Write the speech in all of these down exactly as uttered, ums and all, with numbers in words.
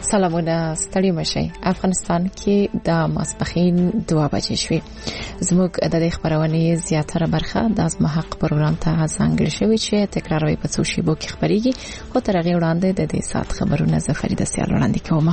سلامونه ستړي مشي. افغانستان کې د ماسپخین دوه بجې شوې. زموږ د دې خبرونه زیاتره برخه د ازما حق پروګرام ته ځانګړې شوې چې تکراروي په څو شیبو کې خبريږي. خو تر هغه وړاندې د دې سات خبرونه زفریده سیال وړاندې کوم.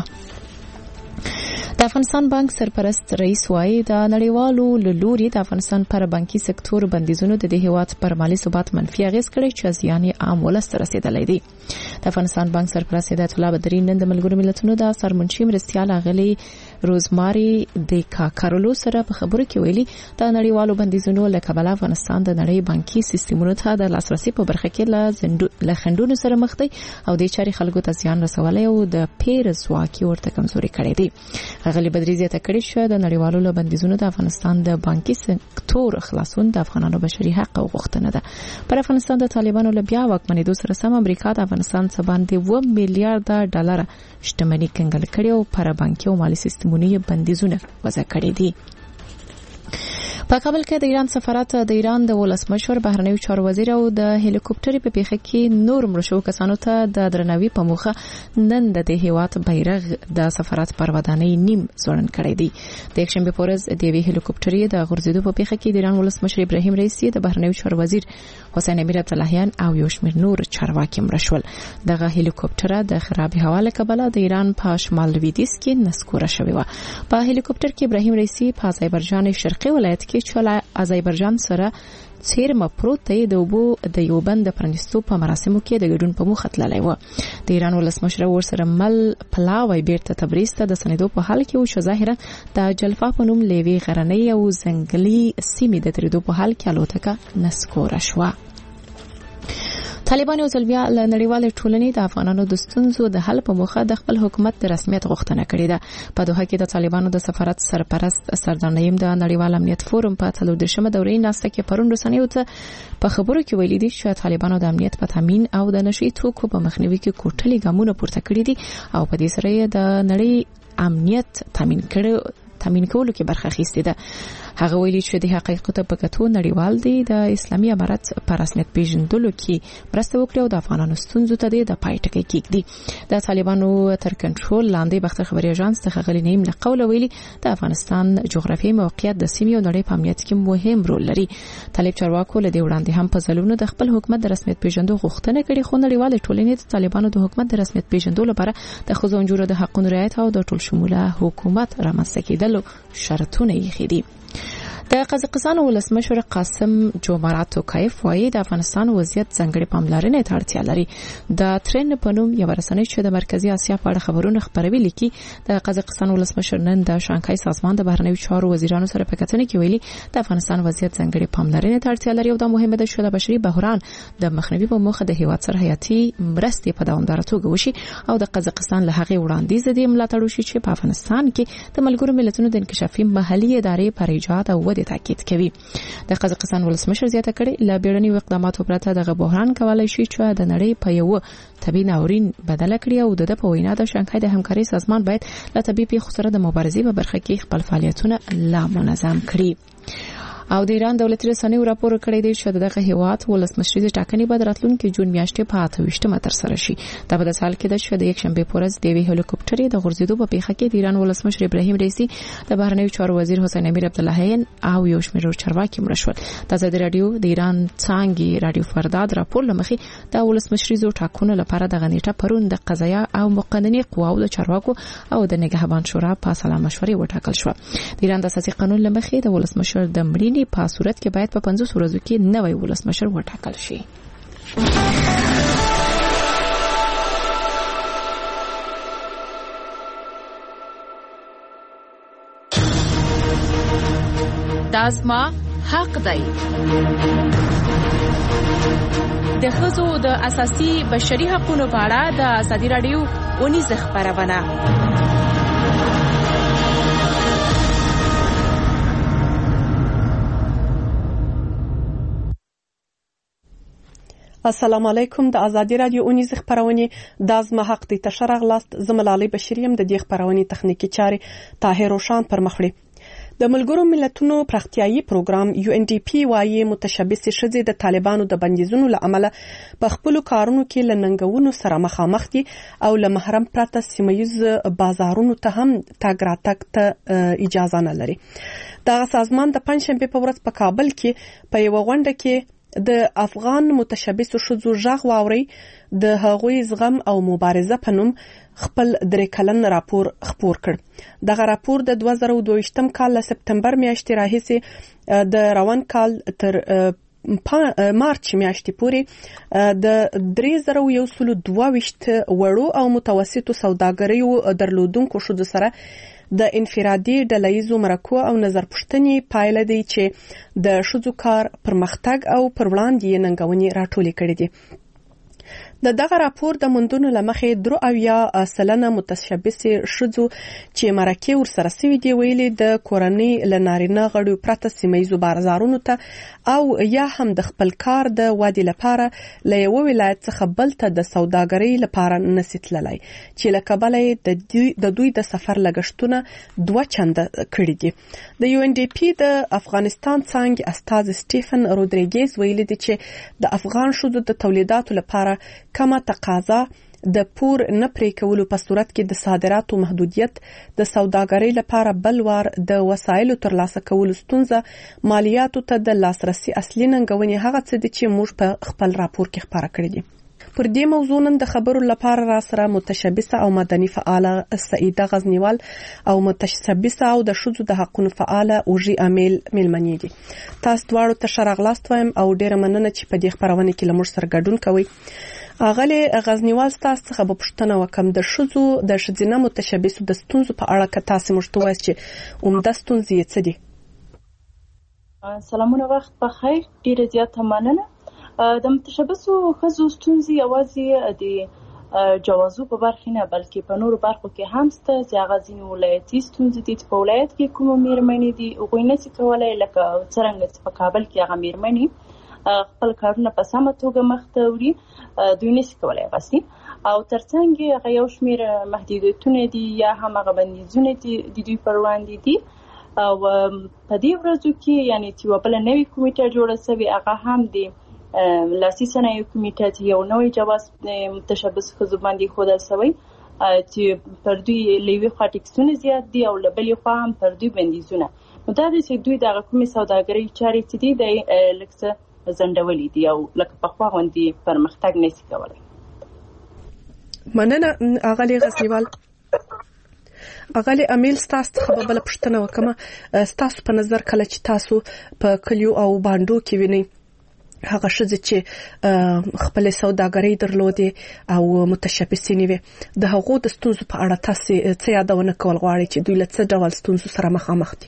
د افغانستان بانک سرپرست رئیس وايي د نړیوالو لوري د افغانستان پر بانکي سکتور بندیزونو د هیواد پر مالی ثبات منفي اغیز کړی چې ځان یې عام ولست رسیدلی دی. د افغانستان بانک سرپرست هدایت الله بدري نن د ملګرو ملتونو د سرمنشي مرستيال اغلي روزماري د کارولو سره په خبرو کې ویلي د نړیوالو بندیزونو له کبله افغانستان د نړۍ بانکي سیستمونو ته د لاسرسي په برخه کې له خنډونو سره مخ دی او د چاري خلکو ته زیان رسولای او د پیر ځواکي ورته کمزوري کړی دی. اغلي بدري زیاته کړی شو د نړیوالو بندیزونو د افغانستان د بانکي سکتور خلاصون د افغانانو بشري حق او غوښتنه ده. پر افغانستان د طالبانو له بیا واکمنېدو سره سم امریکا د افغانستان څخه باندې و میلیارډ ډالر شتمنۍ کنګل کړي او پر بانکي او مالی سیستمونو بندیزونه وضع کړي دي. په کابل کې د ایران سفارت د ایران د ولسمشر بهرنیو چارو وزیر او د هلیکوپټر په پیښه کې نور مرشو کسانو ته د درناوي په موخه نن د هیواد بیرغ د سفارت پر ودانۍ نیم ځوړن کړی دی. د یک شنبه پورز د وی هلیکوپټر د غورځېدو په پیښه کې د ایران ولسمشر ابراهیم رئیسی د بهرنیو چارو وزیر حسین امیر عبداللهیان او یو شمېر نور چارواکي مرشول. دغه هلیکوپټر د خراب هوا له کبله د ایران په شمال لویدیځ کې نسکوره شوی و. په هلیکوپټر کې ابراهیم رئیسی په آذربایجان شرقي ولایت کې چې آذربایجان سره څیرمه پروت دی د وبو د یو بند پرانیستو په مراسمو کې د ګډون په مخه تللی و. د ایران ولسمشر ورسره مل پلاوی بیرته تبریز ته د سندو په حال کې او چې ظاهرا د جلفا په نوم لیوي غرنۍ او ځنګلي سیمې د تریدو په حال کې الوتکه نسکوره شوه. طالبان او زلبیا له نړیوال ټولنې د افغانانو د ستونزو د حل په موخه د خپل حکومت د رسمیت غوښتنه کړې ده. په دوحه کې د طالبانو د سفارت سرپرست سردار نعیم د نړیوال امنیت فورم په څلور دشمه دورې ناسته کې پرون رسنیو ته په خبرو کې ویلي دي چې طالبانو د امنیت په تامین او د نشي توکو په مخنیوي کې کوټلي ګامونه پورته کړی دي او په دې سره د نړۍ امنیت تامین کړي تامین کولو کې برخه اخیستې ده. هغه ویلي چې د حقیقت په کتو نړیوال دی د اسلامي امارت پر رسمیت پیژندلو کې مرسته وکړي او د افغانانو ستونزو ته د پای ټکی کېږدي. د طالبانو تر کنټرول لاندې بختر خبري اژانس څخه غلي نیم له قوله ویلي د افغانستان جغرافیایي موقعیت د سیمې او نړۍ په امنیت کې مهم رول لري. طالب چارواکو له دې وړاندې هم په ځلونو د خپل حکومت د رسمیت پیژندلو غوښتنه کړې خو نړیوال ټولنې د طالبانو د حکومت د رسمیت پیژندلو لپاره د ښځو او نجونو د حقوقو رعایت او د ټول شموله حکومت رامنځته کېدلو شرطونه یې خېدي. د قزاقستان ولسمشر قاسم جومارات توکایف وايي د افغانستان وضعیت ځانګړي پاملرنې ته اړتیا لري. د ترن په نوم یو رسنۍ چې د مرکزی اسیا په اړه خبرونه خپروي لیکي د قزاقستان ولسمشر نن د شانګهای سازمان د بهرنیو چارو وزیرانو سره په کتنه کې ویلي د افغانستان وضعیت ځانګړي پاملرنې ته اړتیا لري او دا مهمه ده چې د بشري بحران د مخنیوي په موخه د هیواد سره حیاتي مرستې په دوامداره توګه وشي او د قزاقستان له هغې وړاندیز د ملاتړ وشي چې په افغانستان کې د ملګرو ملتونو د انکشافي محلي ادارې پر ایجاد او د تاکید کوي. د قزاقستان ولسمشر زیاته کړي لا بیړني اقداماتو پرته دغه بحران کولای شي چې د نړۍ په یو طبي ناورین بدل کړي او د په وینا د شانګهای د همکاري سازمان باید له طبي پیښو سره د مبارزې په برخه کې خپل فعالیتونه لا منظم کړي. او د ایران دولتي رسنیو راپور کړی دی چې دغه هیواد ولسمشریزه ټاکنې به راتلونکي جون میاشتې په اته ویشتمه تر سره شي. دا په سال کې د شوه د یک شنبه پورز د وی هلیکوپټر د غورځېدو په پیښه کې د ایران ولسمشر ابراهیم رئیسی د بهرنیو چارو وزیر حسین امیر عبداللهیان او یو شمېر چارواکي مرشول. د ازادي رادیو د ایران څانګې رادیو فرداد راپور لمخې د ولسمشریزو ټاکنو لپاره د غنیټه پرون د قضایا او مقنني قواو د چارواکو او د نگهبان شورا په سلا مشورې وټاکل شو. د ایران د اساسي قانون لمخې د ولسمشر د مړینې په صورت کې باید په پنځوس ورځو کې نوی ولسمشر وټاکل شي. دازما حق دی. د ښځو د اساسي بشري حقوقو په اړه د ازادي رادیو ونیزه خبرونه. السلام علیکم. د ازادي رادیو اونیز خبرونه د ازما حق دی تشرغ لاست زملالي بشریم د دې خبرونه تخنیکی چاري طاهر روشان پر مخړي. د ملګرو ملتونو پراختیایي پروګرام یو ان ډي پی وايي متشبث ښځې د طالبانو د بندیزونو له امله په خپل کارونو کې لننګونو سره مخامخ دي او له محرم پرته سیمه‌یز بازارونو ته هم تګ راتګ ته اجازه نه لري. دغه سازمان د پنځشنبه په ورځ په کابل کې په یو غونډه کې د افغان متشبث ښځو ژغ واوري د هغوی زغم او مبارزه په نوم خپل درې کلن راپور خپور کړ. دغه راپور د دوه زره دوه ویشتم کال له سپتمبر میاشتې راهیسې د روان کال تر مارچ میاشتې پورې د درې زره یو سل دوه ویشت وړو او متوسطو سوداګریو درلودونکو ښځو سره د انفرادي ډلهیزو مرکو او نظر پوښتنې پایله دی چې د ښځو کار پرمختګ او پر وړاندې ننګونې راټولې کړې دي. د دغه راپور د موندنو لمخې درو اویا سلنه متشبث ښځو چې مرکې ورسره سوي دي ویلي د کورنۍ له نارینه غړو پرته سیمه‌یزو بازارونو ته او یا هم د خپل کار د ودې لپاره له یو ولایت څخه بل ته د سوداګرۍ لپاره نشي تللی چې له کبله د دوی د سفر لګښتونه دوه چنده کړي دي. د یو ان ډي پی د افغانستان څنګه استاد سټیفن رودریګز ویلي دي چې د افغان ښځو د تولیداتو لپاره کمه تقاضا د پور نه پرې کولو په صورت کې د صادراتو محدودیت د سوداګرۍ لپاره بل وار د وسایلو ترلاسه کولو ستونزه مالیاتو ته د لاسرسي اصلي ننګونې هغه څه دي چې موږ په خپل راپور کې خبره کړې دي. پر دې موضوع نن د خبرو لپاره را سره متشبثه او مدني فعاله سعیده غزنیوال او متشبثه او د ښځو د حقوقو فعاله اوژي امیل ملمنې دي. تاسو دواړو ته ښه راغلاست وایم او ډیره مننه چې په دې خبرونه کې له موږ سره ګډون کوئ. اغلی غزنیوال تاسو څخه به پوښتنه وکم د ښځو د ښځینه متشبثو د ستونزو په اړه که تاسو موږ ته وایئ چې عمده ستونزې یې څه دي؟ سلامونه، وخت بخیر. ډیره زیاته مننه. د متشبثو ښځو ستونزې یوازې د جوازو په برخه نه بلکې په نورو برخو کې هم شته چې هغه ځینې ولایتي ستونزې دي چې په ولایت کې کومه میرمنې دي هغوی نشي کولی لکه څرنګه چې په کابل کې هغه میرمنې خپل کارونه په سمه توګه مخته وړي دوی نشي کولی غسي او ترڅنګ هغه یو شمېر محدودیتونه دي یا هم هغه بندیزونه دي د دوی پر وړاندې دي او په دې ورځو کې یعنی چې یوه بله نوې کمیټه جوړه شوې هغه هم د لاسي صنایعو کمیټه چې یو نوی جواز متشبث ښځو باندې ایښودل شوی چې پر دوی له یوې خوا ټکسونه زیات دي او له بلې خوا هم پر دوی بندیزونه. نو دا دی چې دوی دغه کومې سوداګرۍ چارې چې دي د لږ څه زندولې دي او لکه پخوا غوندې پرمختګ نشي کولی. مننه اغلی غزنیوال. اغلی امیل ستاسو څخه به بله پوښتنه وکړم. ستاسو په نظر کله چې تاسو په کلیو او بانډو کې وینئ هغه ښځې چې خپل سوداګرۍ درلودې او متشبثینې وي د هغو د ستونزو په اړه تاسو څه یادونه کول غواړئ چې دوی له څه ډول ستونزو سره مخامخ دي؟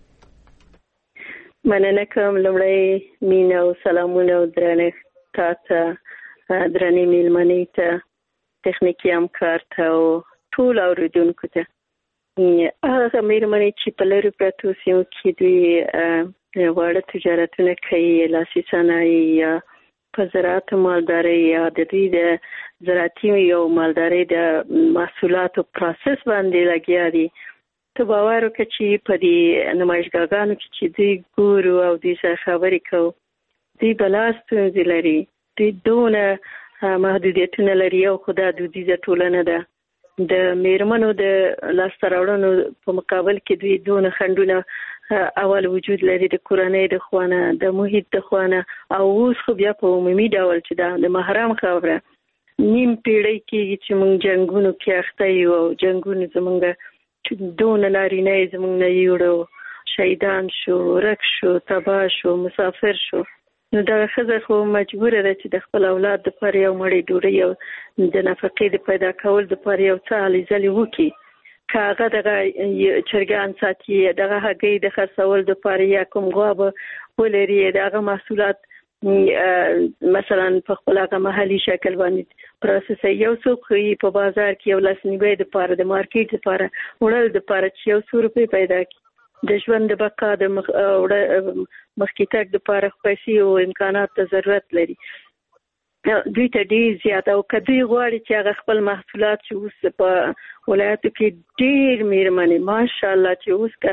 مننه کوم. لومړی مینه او سلامونه او درنښت تا ته، درنې میلمنې ته، تخنیکي همکار ته او ټول اورېدونکو ته. هغه میرمنې چې په لرې پرتو سیمو کې دوی واړه تجارتونه کوي، لاسي صنایع یا په زراعت مالدارۍ یا د دوی د زراعتي او مالدارۍ د محصولاتو پروسس باندې لګیا دي. ته باور وکړه چې په دې نمایشګاهانو کې چې دوی ګورو او دوی سره خبرې کوو دوی بلا ستونزې لري، دوی دونه محدودیتونه لري او خو دا دودیزه ټولنه ده. د میرمنو د لاسته راوړنو په مقابل کې دوی دونه خنډونه اول وجود لري د کورنۍ د خوانه، د محیط د خوانه او اوس خو بیا په عمومي ډول چې دا د محرم خبره نیم پیړۍ کېږي چې موږ جنګونو کې اخته یو او جنګونو زموږ دونه نارینه یې زموږ نه یوړو، شهیدان شو، ورک شو، تباه شو، مسافر شو. نو دغه ښځه خو مجبوره ده چې د خپل اولاد دپاره یو مړۍ ډوډۍ او د نفقې د پیدا کول دپاره یو څه هلې ځلې وکړي. که هغه دغه چرګان ساتي، دغه هګۍ د خرڅول دپاره یا کوم غوا به ولري، د هغه محصولات مثلا په خپل هغه محلي شکل باندې پروسس یو څوک په بازار کې یو لاسنیوي دپاره د مارکیټ دپاره وړل دپاره چې یو څو روپۍ پیدا کړي د ژوند د بقا د مخکې تګ دپاره پیسې او امکانات ته ضرورت لري. دوی ته ډېر زیات او که دوی غواړي چې هغه خپل محصولات چې اوس په ولایتو کې ډېر میرمنې ماشاءالله چې اوس که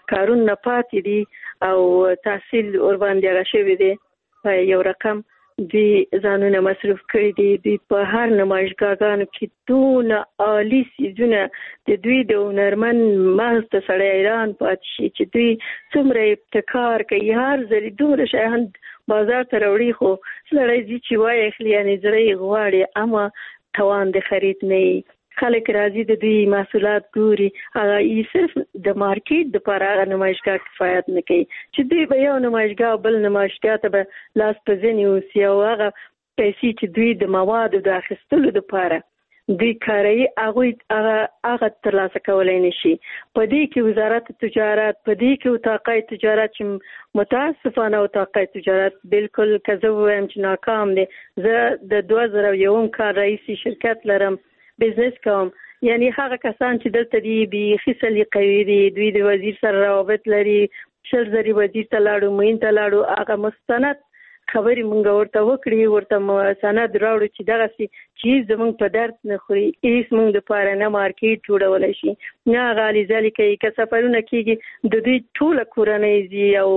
کارونه پاتې دي او تحصیل ور باندې هغه شوی دی په یو رقم دوی ځانونه مصرف کړي دي. دوی په هر نمایشګاهانو کې دونه عالي څیزونه د دوی د هنرمن مغز ته سړی حیران پاتې شي چې دوی څومره ابتکار کوي. هر ځلې دومره شیان بازار ته راوړي خو سړی ځي چې وایي اخلي یعنې زړه یې غواړي اما توان د خرید نه وي. خلک راځي د دوی محصولات ګوري هغه یې صرف د مارکیټ دپاره هغه نمایشګاه کفایت نه کوي چې دوی به یو نمایشګاه بل نمایشګاه ته به لاس په ځینې اوسي او هغه پیسې چې دوی د موادو د اخیستلو دپاره دوی کاروي هغوی هغه ترلاسه کولی نه شي. په دې کې وزارت تجارت په دې کې اتاقای تجارت چې متاسفانه اتاقای تجارت بالکل که زه ووایم چې ناکام دی. زه د دوه زره یوم کال رئیسي شرکت لرم بزنس کوم یعنی هغه کسان چې دلته دي بیخي سلیقوي دي دوی د وزیر سره روابط لري شل زري وزیر ته لاړو معین ته لاړو هغه مستند خبرې مونږ ورته وکړي ورته سند راوړو چې دغسې چیز زمونږ په درد نه خوري هېڅ مونږ دپاره نه مارکیټ جوړولی شي نه هغه هلې ځلې کوي. که سفرونه کېږي د دوی ټوله کورنۍ ځي او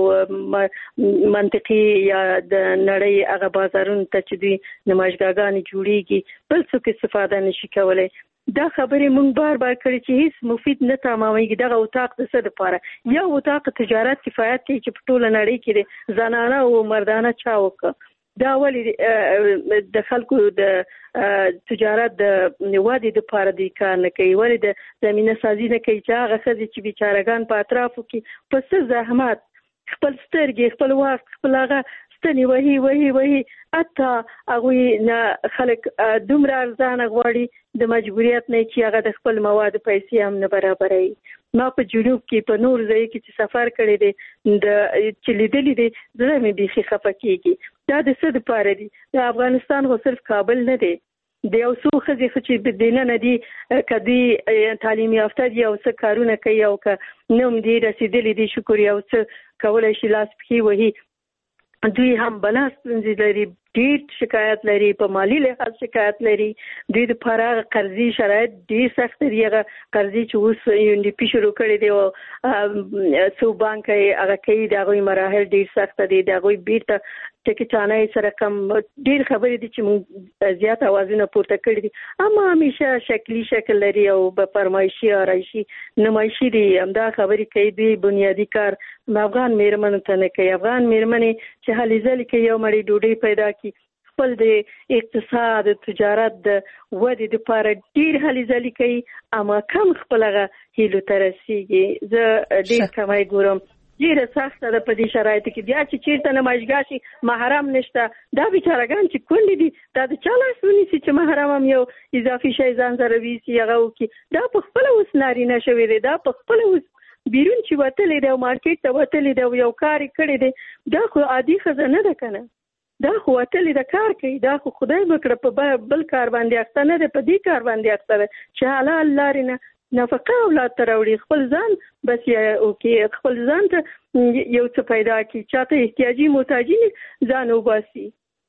منطقي یا د نړۍ هغه بازارونو ته چې دوی نمایشګاهګانې جوړېږي بل څوک استفاده نشي کولی. دا خبرې مونږ بار بار کړي چې هیڅ مفید نه تمامېږي. دغه اتاق د څه دپاره یو اتاق تجارت کفایت کوي چې په ټوله نړۍ کې دی زنانه او مردانه چا وکړه. دا ولې د خلکو د تجارت د ودې دپاره دوی کار نه کوي ولې د زمینه سازي نه کوي چې هغه ښځې چې بیچارهګان په اطرافو کې په څه زحمت خپل سترګې خپل وخت خپل هغه ستنې وهي وهي وهي حتی هغوی نه خلک دومره ارزانه غواړي د مجبوریت نه چې هغه د خپل موادو پیسې هم نه برابروي. ما په جنوب کې په نور ځای کې چې سفر کړی دی د چې لیدلی دی زړه مې بیخي خفه کېږي. دا د څه دپاره دي؟ د افغانستان خو صرف کابل نه دی د یو څو ښځې خو چې دننه دي که دوی تعلیم یافته دي او څه کارونه کوي او که نه هم دي رسېدلي دي شکر یو څه کولی شي لاس پښې وهي دوی هم بلا ستونزې لري ډېر شکایت لري په مالي لحاظ شکایت لري. دوی دپاره هغه قرضي شرایط ډېر سخت دي هغه قرضې چې اوس یو ان ډي پي شروع کړی دی او څو بانک یې هغه کوي د هغوی مراحل ډېر سخته دي د هغوی بیرته ټکټانۍ سره کم ډېر خبرې دي چې موږ زیات اوازونه پورته کړي دي اما همیشه شکلي شکل لري او به فرمایشي آرایشي نمایشي دي. همدا خبرې کوي دوی بنیادي کار افغان میرمنو ته نه کوي. افغان میرمنې چې هلې ځلې کې یو مړۍ ډوډۍ پیدا کړي خپل د اقتصاد تجارت د ودې دپاره ډېر هلې ځلې کوي اما کم خپل هغه هیلو ته رسېږي. زه ډېر کمی ګورم ډېره سخته ده په دې شرایطو کې. بیا چې چېرته نمایشګاه شي محرم نشته دا بیچارهګان چې کونډې دي دا د چا لاس ونیسي چې محرم هم یو اضافي شی ځان سره ویسي هغه وکړي. دا په خپله اوس نارینه شوی دی دا په خپله اوس بیرون چې وتلی دی او مارکیټ ته وتلی دی او یو کار یې کړی دی دا خو عادي ښځه نه ده که نه دا خو وتلی د کار کوي دا خو خدای وکړه په بل کار باندې اخته نه دی په دې کار باندې اخته ده چې حلال لارې نه نفقه اولاد ته راوړي خپل ځان بس اوکې خپل ځان ته یو څه پیدا کړي چاته احتیاجي محتاجي ځان وباسي.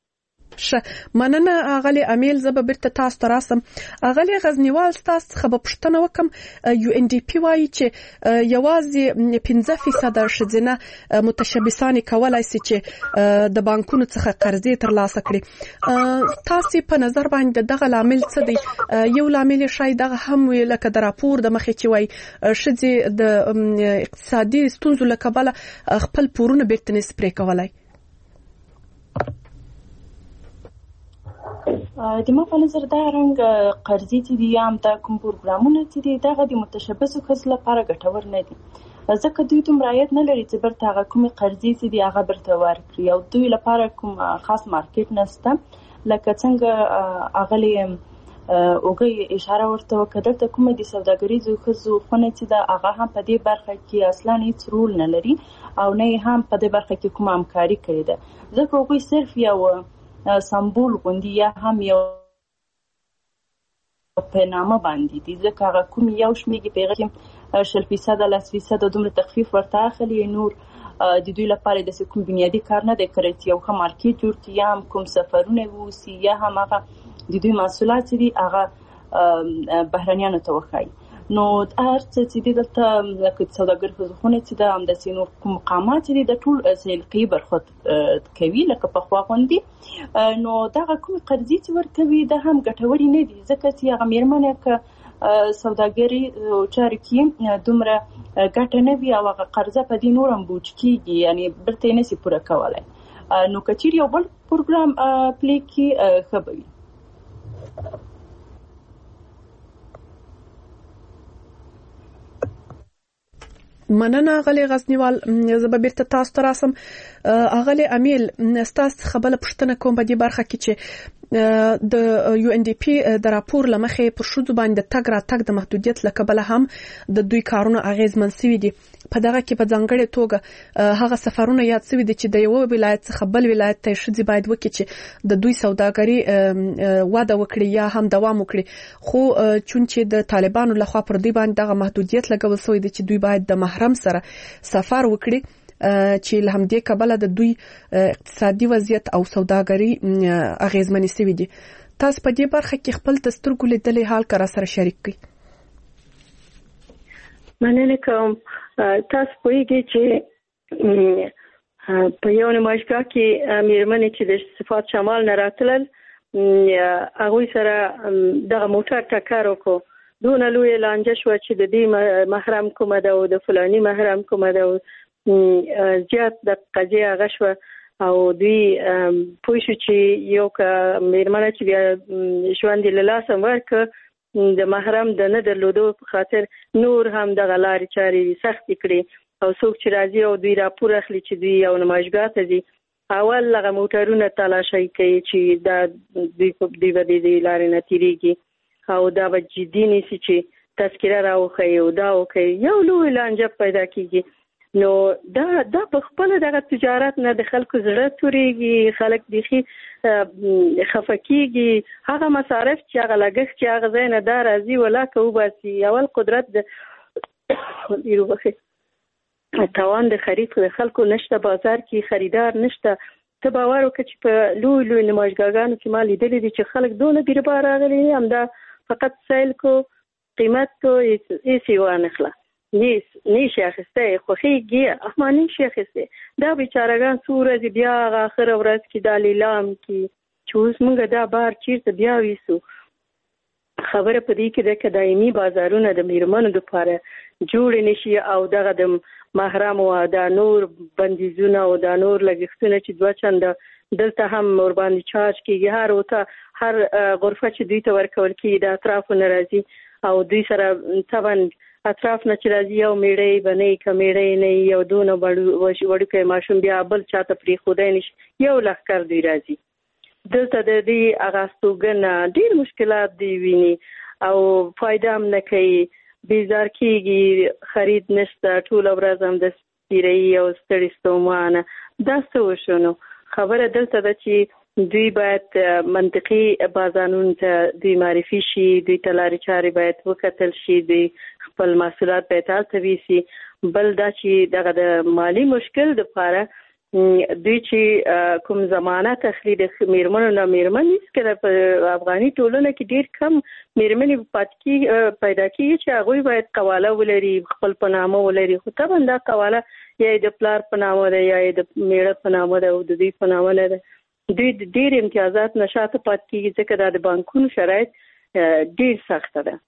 ښه مننه اغلی امیل زه به بیرته تاسو ته راسم. اغلی غزنیوال ستاسو څخه به پوښتنه وکم یو ان ډي پي وایي چې یوازې پنځه فیصده ښځینه متشبثانې کولی شي چې د بانکونو څخه قرضې ترلاسه کړي. تاسو په نظر باندې دغه لامل څه دی؟ یو لامل شاید دغه هم وي لکه د راپور د مخې چې وایي ښځې د اقتصادي ستونزو له کبله خپل پورونه بیرته نشي پرې کولی. د ما په نظر دا رنګ قرضې چې دي یا هم دا کوم پروګرامونه چې دي دغه د متشبثو ښځو لپاره ګټور نه دي ځکه دوی دومره عاید نه لري چې برته هغه کومې قرضې چې دي هغه برته ورکړي او دوی لپاره کوم خاص مارکیټ نشته لکه څنګه اغلې اوګي اشاره ورته وکړه دلته کومې د سوداګریزو ښځو خونه چې دا هغه هم په دې برخه کې اصلا هیڅ رول نه لري او نه هم په دې برخه کې کومه همکاري کړې ده ځکه هغوی صرف یو سمبول غوندي یا هم یو په نامه باندې دي ځکه هغه کوم یو شمېږي په هغه کې شل فیصده لس فیصده دومره تخفیف ورته اخلي نور د دوی لپاره داسې کوم بنیادي کار نه دی کړی چې یو ښه مارکیټ جوړ کړي یا هم کوم سفرونه ووسي یا هم هغه د دوی محصولات دي هغه بهرنیانو ته وښایي. نو هر څه چې دلته لکه سوداګر خونه چې د همداسې نور کوم مقامات دي د ټول سیلقي برخود کوي لکه په خوا غوندي نو دغه کوم قرضې چې ورکوي د هم ګټوري نه دي ځکه چې هغه میرمنې ک سوداګري چاري کې دومره ګټه نه وي او هغه قرضه په دې نورم بوج کیږي یعنی برته نه سي پوره کولای نو کچیر یو بل پروګرام پلی کې خبري مننه غلي غزنیوال زه به بیرته تاسو ته راسم اغلی امیل ستاسو خبره پښتنه کوم په دې برخه کې چې د یو ان ډي پی د راپور لمخې پر شوزو باندې تګ را تګ د محدودیت لکبله هم د دوی کارونه اغیزمن سوي دي په دغه کې په ځانګړي توګه هغه سفرونه یاد سوي دي چې د یو ولایت څخه بل ولایت ته شوزي باید وکړي چې د دوی سوداګري واده وکړي یا هم دوام وکړي خو چون چې د طالبانو لخوا پر دوی باندې دغه محدودیت لګول سوی دي چې دوی باید د محرم سره سفر وکړي چې له همدې کبله د دوی اقتصادي وضعیت او سوداګري اغیزمنې سوي دي تاسو په دې برخه کې خپل دستورګو لیدلې حال کرا سره شریک کړئ مننه کوم تاسو پوهیږئ چې په یو نمایشګاه کې میرمنې چې د صفات شمال نه راتلل هغوی سره دغه موټر ټکر وکړو دونه لوی لانجه شوه چې د دې محرم کومه ده او د فلاني محرم کومه ده زیات د قضیه هغه شوه او دوی پوه شو چې یو که میرمنه چې بیا ژوند یې له لاسه ورکړه د محرم د نه درلودو په خاطر نور هم دغه لارې چارې سختې کړي او څوک چې راځي او دوی راپور اخلي چې دوی یو نمایشګاه ته ځي اول هغه موټرونه تلاشي کوي چې دا دوی په دې باندې د لارې نه تیریږي او دا به جدي نیسي چې تذکره راوښیي او دا وکړي یو لوی لانجه پیدا کیږي نو دا دا په خپل دغه تجارت نه د خلکو زړه توريږي خلک بيخي خفقيږي هغه مصارف چې هغه لګښت چې هغه زینه دار ازي ولا کوباسي اول قدرت د یو وخت توان د خرید د خلکو نشته بازار کې خریدار نشته ته باور وکړه چې په لوی لوی نمایشګاهانو کې مالي دي چې خلک دونه بیربار راغلي هم دا فقط سیل کو قیمت کو هیڅ یې نه نیس نیش اخسته خوخیږي احماني شیخسته دا بیچارهګان سورې بیا اخر ورځ کې د لیلام کې چوز مونږ دا بار چیرته بیا وېسو خبره پدې کې د دایمي بازارونو د میرمنو لپاره جوړ نشي او دغه د محرم او د نور بندیزونه او د نور لګښتونه چې دوه چنده دلته هم ور باندې چارج کیږي هر وته هر غرفه چې دوی ته ورکول کیږي د اطرافو ناراضي او دوی سره طبعا اطراف نه چې راځي یو میړی بنې کمیړی نه یو دونه وړو وړو ماشوم بیا بل چاته پری خدای نشي یو لخر دی راځي دلته د دې اغاستوګنه ډیر مشکلات دی ویني او فائدہ هم نه کوي بیزار کیږي خرید نشته ټول ورځ هم د سپیری او ستړي ستومانه دا څه وشونو خبره دلته ده چې دوی باید منطقي بازارونو ته دوی معرفي شي دوی ته لارې چارې باید وکتل شي دوی خپل محصولات باید هلته ویسي بل دا چې دغه د مالی مشکل دپاره دوی چې کوم ضمانت اخلي د میرمنو نه میرمنې هېڅکله په افغاني ټولنه کې ډېر کم میرمنې پاتې کېږي پیدا کېږي چې هغوی باید قواله ولري خپل په نامه ولري خو طبعا دا قواله یا د پلار په نامه ده یا د میړه په نامه ده او د دوی په نامه نه ده دوی ډېر امتیازات نشاته پاتې کېږي ځکه دا د بانکونو شرایط ډېر سخته ده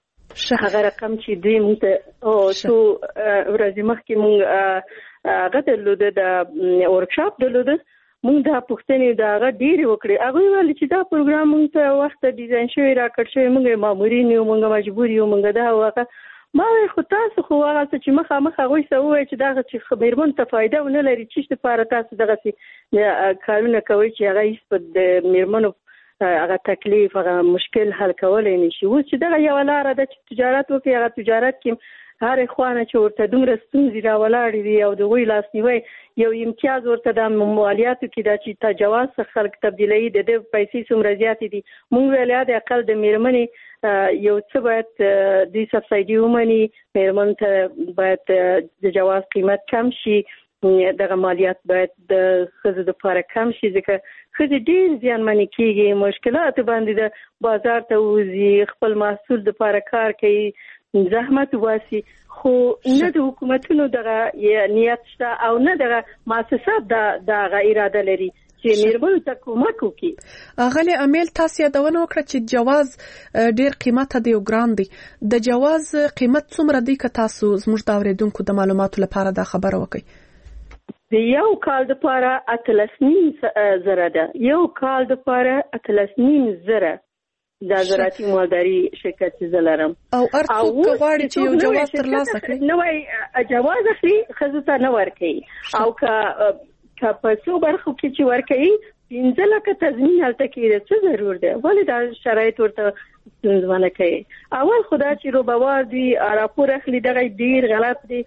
هغه رقم چې دوی موږ ته او څو ورځې مخکې موږ هغه درلوده د ورکشاپ درلوده موږ دا پوښتنې د هغه ډېرې وکړې هغوی ویل چې دا پروګرام موږ ته وخته ډیزاین شوی راکړ شوی موږ مامورین یو موږ مجبور یو موږ دا هغه ما خو تاسو خو هغه چې مخامخ هغوی څه ووایي چې دغه چې میرمنو ته فایده ونه لري چې دپاره تاسو دغسې کارونه کوئ چې هغه هېڅ په د میرمنو هغه تکلیف هغه مشکل حل کولی نه شي اوس چې دغه یوه لاره ده چې تجارت وکړي هغه تجارت کې هرې خوا نه چې ورته دومره ستونزې راولاړې دي او د هغوی لاسنیوی یو امتیاز ورته د مالیاتو کې ده چې تجاوز څخه خلک تبدیلوي د ده پیسې څومره زیاتې دي موږ ویل یا د اقل د میرمنې یو څه باید دوی سبسایډي ومني میرمنو ته باید د جواز قیمت کم شي دغه مالیات باید د ښځو دپاره کم شي ځکه ښځې ډېر زیانمنې کېږي مشکلاتو باندې د بازار ته وځي خپل محصول دپاره کار کوي زحمت واسي خو نه د حکومتونو دغه نیت شته او نه دغه مؤسسات د اراده لري چې میرمنو ته کومک وکړي. غلي امیل تاسو یادونه وکړه چې جواز ډیر قیمته دی او ګران دی. د جواز قیمت څومره دی که تاسو زموږ د اوریدونکو د معلوماتو لپاره دا خبره وکړئ؟ د یو کال لپاره اتلس نیم زره ده. یو کال لپاره اتلس نیم زره د زراعتي مالداري شرکت زلرم. او ارڅوک غواړي چې یو جواز ترلاسه کړي نو جواز اخلي خزو ته نه ورکړي او که که په څو برخو کې چې ورکړي پنځه لکه تضمین هلته کې څه ضرور دی ولې دا شرایط ورته ستونزمنه کوي. اول خدا چې روبوار دی راپور اخلي دغه ډیر غلط دی.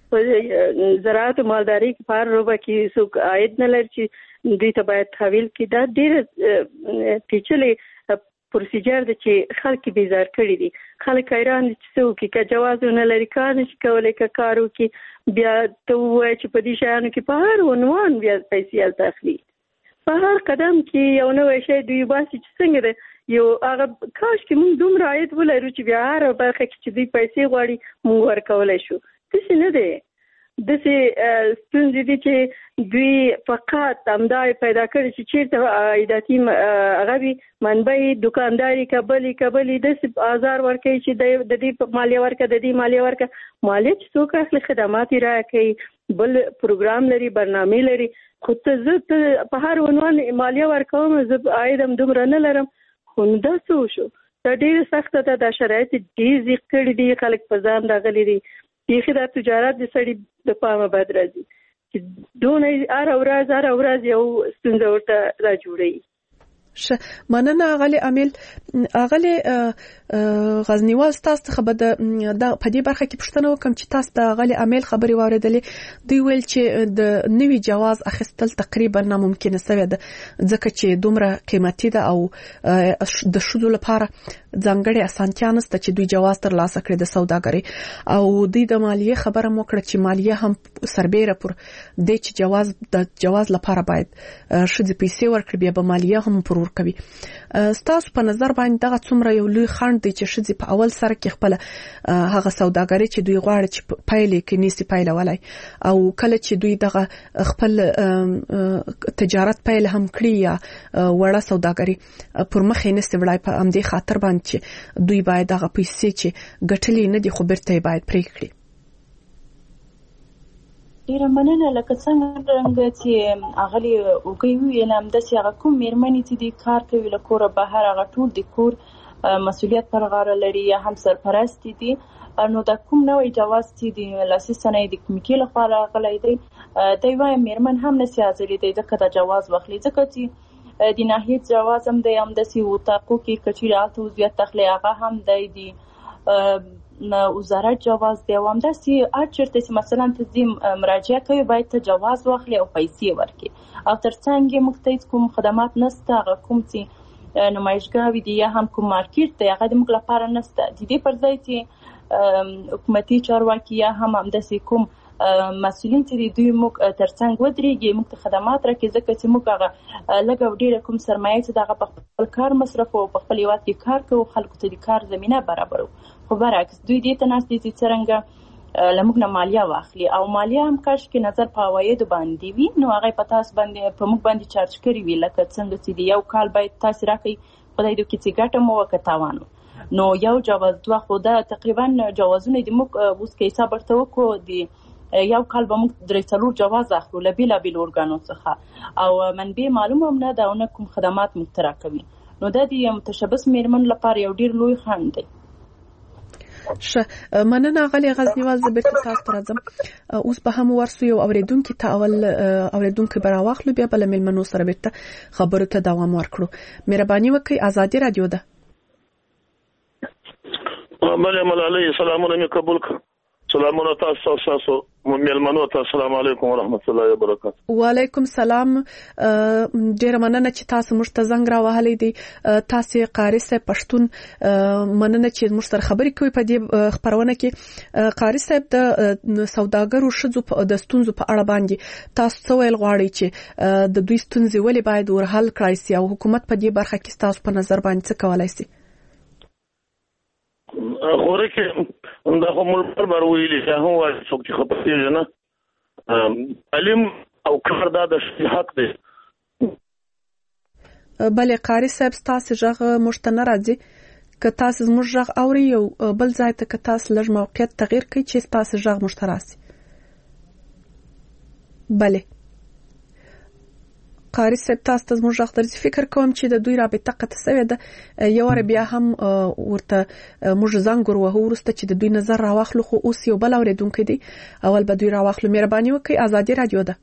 په زراعت مالداري کې پر روبه کې څوک عاید نه لري چې دوی ته باید تحویل کړي. دا ډیر پیچلې پروسیجر دی چې خلک بیزار کړي دي. خلک حیران دي چې څوک کې جوازونه لري کار نشي کولای که کار وکړي بیا ته وایي چې په دې شیانو کې په هر عنوان بیا پیسې هلته اخلي. په هر قدم کې یو نوی شی دوی باسي چې څنګه دی یو هغه کاش کې موږ دومره عاید ولرو چې بیا هر برخه کې چې دوی پیسې غواړي موږ ورکولی شو. داسې نه دی. داسې ستونزې دي چې دوی فقط همدا پیدا کړي چې چېرته عایداتي هغه وي منبع دوکانداري کبلي کبلي داسې آزار ورکوي چې د دې مالیه ورکړه د دې مالیه ورکړه. مالیه چې څوک اخلي خدمات یې رایه کوي بل پروګرام لري برنامې لري خو ته زه په هر عنوان مالیه ورکوم زه عاید هم دومره نه لرم. خو نو دا څه وشو؟ دا ډېره سخته ده. دا شرایط ډېر زیږ کړي دي. خلک په ځان راغلي دي. بیخي دا تجارت د سړي د پامه بد راځي چې دونه هره ورځ هره ورځ یو ستونزه ورته را جوړوي. ش مننه غلي امیل. غلي غزنیوال تاسو څخه به د په دې برخه کې پوښتنه وکم چې تاسو د غلي امیل خبري واوریدلې. دوی ویل چې د نوي جواز اخیستل تقریبا ناممکن سوی ده ځکه چې دومره قیمتي ده او د شذو لپاره ځانګړي اسانتیا نشته چې دوی جواز ترلاسه کړي د سوداګرۍ او دوی د مالیه خبره مو کړه چې مالیه هم سربېره پر د چې جواز د جواز لپاره باید شذ پیسې ورکړي بیا به مالیه هم پر ورکوي. ستاسو په نظر باندې دغه څومره یو لوی خنډ دی چې شذ په اول سره کې خپل هغه سوداګرۍ چې دوی غواړي چې پایلې کې نيسي پایلولای او کله چې دوی دغه خپل تجارت پایل هم کړی یا وړه سوداګرۍ پر مخ یې نسي وړای په امدي خاطر باندې چې دوی باید هغه پیسې چې ګټلې نه دي خو برته باید پرې کړي. ډیره مننه. لکه څنګه چې اغلی وګي ویل هم د هغه کوم میرمنې چې د کار کوي له کوره بهر هغه ټول د کور مسؤلیت پر غاړه لري یا هم سرپرست دي نو د کوم نوې جواز چې د لاسي صنایع د کمیټې لخوا راغلی دی دوی وايي میرمن هم نشي ازلي دی ځکه د جواز واخلي ځکه چې د ناحیه جواز هم د هم د سی وتاقو کې کچې راته وضعیت تخلی هغه هم د دی وزارت جواز دی او هم داسې هر چېرته چې مثلا ته ځې مراجعه کوي باید ته جواز واخلي او پیسې ورکړي او تر څنګ یې موږ ته کوم خدمات نشته هغه کوم چې نمایشګاوې دي یا هم کوم مارکیټ دی هغه د موږ لپاره نشته. د دې پر ځای چې حکومتي چارواکي یا هم همداسې کوم مسؤلین چې دوی موږ تر څنګ ودرېږي موږ ته خدمات راکړي ځکه چې موږ هغه لږ او ډېره کوم سرمایه چې دغه په خپل کار مصرف او په خپل هېواد کې کار کوو خلکو ته د کار زمینه برابرو. خو برعکس دوی دې ته ناست دي چې څرنګه له موږ نه مالیه واخلي او مالیه هم کاش کې نظر په عوایدو باندې وي نو هغه په تاسو باندې په موږ باندې چارج کړي وي لکه څنګه چې د یو کال باید تاسو راکړئ خدای دې کې چې ګټه مو وکړه تاوان نو یو جواز دوه خو دا تقریبا جوازونه د موږ اوس کې حساب ورته وکړو د یو کال به موږ درې څلور جواز اخلو له بېلابېلو ارګانو څخه او منبع معلومه هم نه ده او نه کوم خدمات موږ ته راکوي نو دا د متشبث میرمنو لپاره یو ډېر لوی خنډ دی. ش مننه غلي غزنیوال زه بیرته تاسو ته راځم. اوس به هم ورسو یو اوریدونکو ته اول اوریدونکو به راواخلو بیا بل ملمنو سره بیرته خبرو ته دوام ورکړو. مهرباني وکړئ ازادي رادیو ده. بله ملالۍ سلامونه مې قبول کړ. سلامونه تاسو تاسو ملمنو ته السلام علیکم ورحمت الله وبرکاته. وعلیکم السلام. ډیر مننه چې تاسو موږ ته زنګ راوهلی دی. تاسو قاری صاحب پښتون مننه چې موږ سره خبرې کوي په دې خبرونه کې. قاری صاحب د سوداګرو شذو د ستونزو په اړه باندې تاسو څه ویل غواړئ چې د دوی ستونزې ولې باید ورحل کړای شي او حکومت په دې برخه کې تاسو په نظر باندې څه کولای شي؟ خوره کې دا کوم پر ویلي چې هو څوک چې خپل نه علم او کار دا د حق دی. بلې قاری صاحب تاسو ژغ مشتنه راځي که تاسو زموږ ژغ اوري یو بل ځای ته که تاسو لږ موقعیت تغییر کړئ چې تاسو ژغ مشتراسي. بلې قاری صاحب تاسو ته زموږ ژغ درځي. فکر کوم چې د دوی رابطه قطع شوې ده. یو ور بیا هم ورته موږ زنګ ورو ورسته چې د دوی نظر راواخلو خو اوس یو بل اوریدونکو دی اول به دوی راواخلو. مهرباني وکړئ ازادي رادیو ده.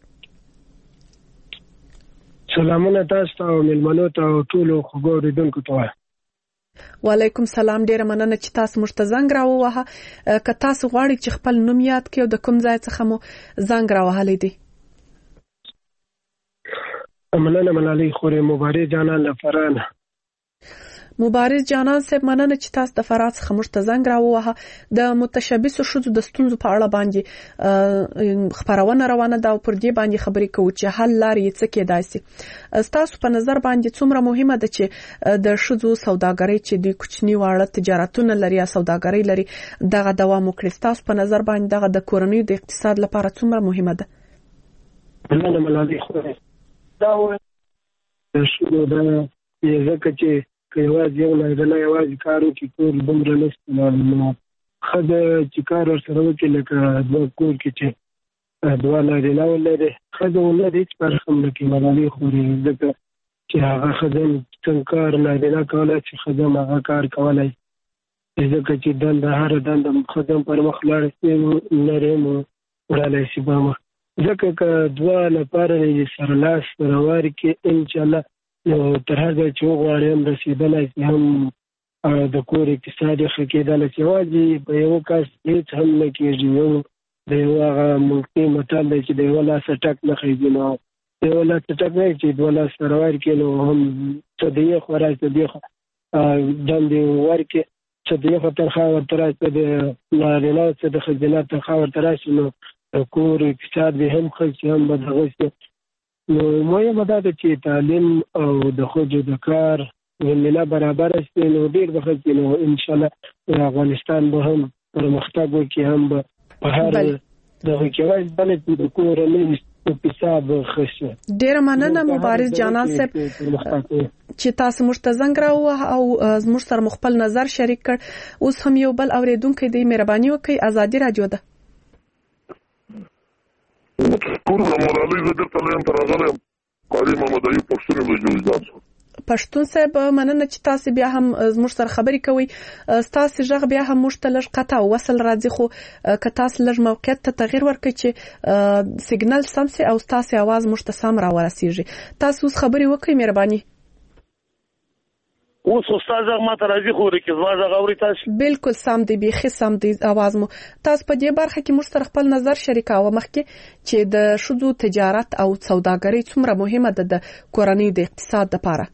سلامونه تاسو ته او ملمنو ته او ټولو خوږو اوریدونکو ته. وعلیکم سلام. ډیره مننه چې تاسو موږ ته زنګ راووهه. که تاسو غواړئ چې خپل نوم یاد کړئ او د کوم ځای څخه مو زنګ راوهلی دی. مننه ملالۍ خورې مبارز جانان لفرانه. مبارز جانان صاحب مننه چې تاسو د فرات څخه موږ ته زنګ راووهه. د متشبثو ښځو د ستونزو په اړه باندې خبرونه روانه ده او پر دې باندې خبرې کوو چې حل لارې څه کېدای شي. تاسو په نظر باندې څومره مهمه ده چې د ښځو سوداګرۍ چې د کوچني واړه تجارتونه لري یا سوداګرۍ لري دغه دوام وکړي؟ تاسو په نظر باندې دغه د کورنۍ د اقتصاد لپاره څومره مهمه ده؟ مننه ملالۍ خورې دا و شنو دا ځکه چې یوازې یو نه یوازې کار وکړي کور دومره نشته نو ښځه چې کار ورسره وکړي لکه دوه کور کې چې دوه نارینه ولري ښځه ولري هېڅ فرق هم نه کوي ملالۍ خورې ځکه چې هغه ښځه څنګه کار نارینه کولی چې ښځه هم هغه کار کولی ځکه چې دنده هره دنده ښځه هم پر مخ لاړه شي نرۍ هم وړلی شي په مخ ځکه که دوه لپاره سره لاس سره ورکړي انشاءالله نو تر هغه چې وغواړي هم رسېدلی شي هم د کور اقتصاد یې ښه کېدلی شي. یوازې په یوه کس هېڅ هم نه کېږي. یو د یو هغه ملکي متل دی چې د یوه لاسه ټک نه خېږي نو د یوه لاسه ټک نه چې دوه لاس سره ورکړي نو هم څه د یې خوا راشي د یې خوا دندې ورکړي څه د یې خوا تنخوا ورته راشي څه د نارینه څه د ښځینه تنخوا ورته راشي نو د کور اقتصاد به هم ښه شي هم به دغه شي. نو مهمه دا ده چې تعلیم او د ښځو د کار زمینه برابره شي نو ډېر به ښه شي نو انشاءالله افغانستان به هم پرمختګ وکړي هم به په هر دغه کې وایي بله چې د کورنۍ اقتصاد به ښه شي. ډېره مننه مبارز جانان صاحب چې تاسو موږ ته زنګ راووهه او زموږ سره مو خپل نظر شریک کړ. اوس هم یو بل اورېدونکی دی. مهرباني وکړئ ازادي رادیو ده. ټول ملالۍ زه دلته لایم ته راغلی یم قاري محمد ایوب پښتون یم د جوزجان څخه. پښتون صاحب مننه چې تاسو بیا هم زموږ سره خبرې کوئ. ستاسو غږ بیا هم موږ ته لږ قطع او وصل راځي خو که تاسو لږ موقعیت ته تغییر ورکړئ چې سیګنال سم سي او ستاسو اواز موږ ته سم راورسیږي. تاسو اوس خبرې وکړئ مهرباني. اوس استاد غږ ماته راځي خو ورکې زما غږ اوري تاسو؟ بالکل سم دی بیخي سم دی اواز مو. تاسو په دې برخه کې موږ سره خپل نظر شریکاوه مخکې چې د ښځو تجارت او سوداګرۍ څومره مهمه ده د کورنۍ د اقتصاد لپاره.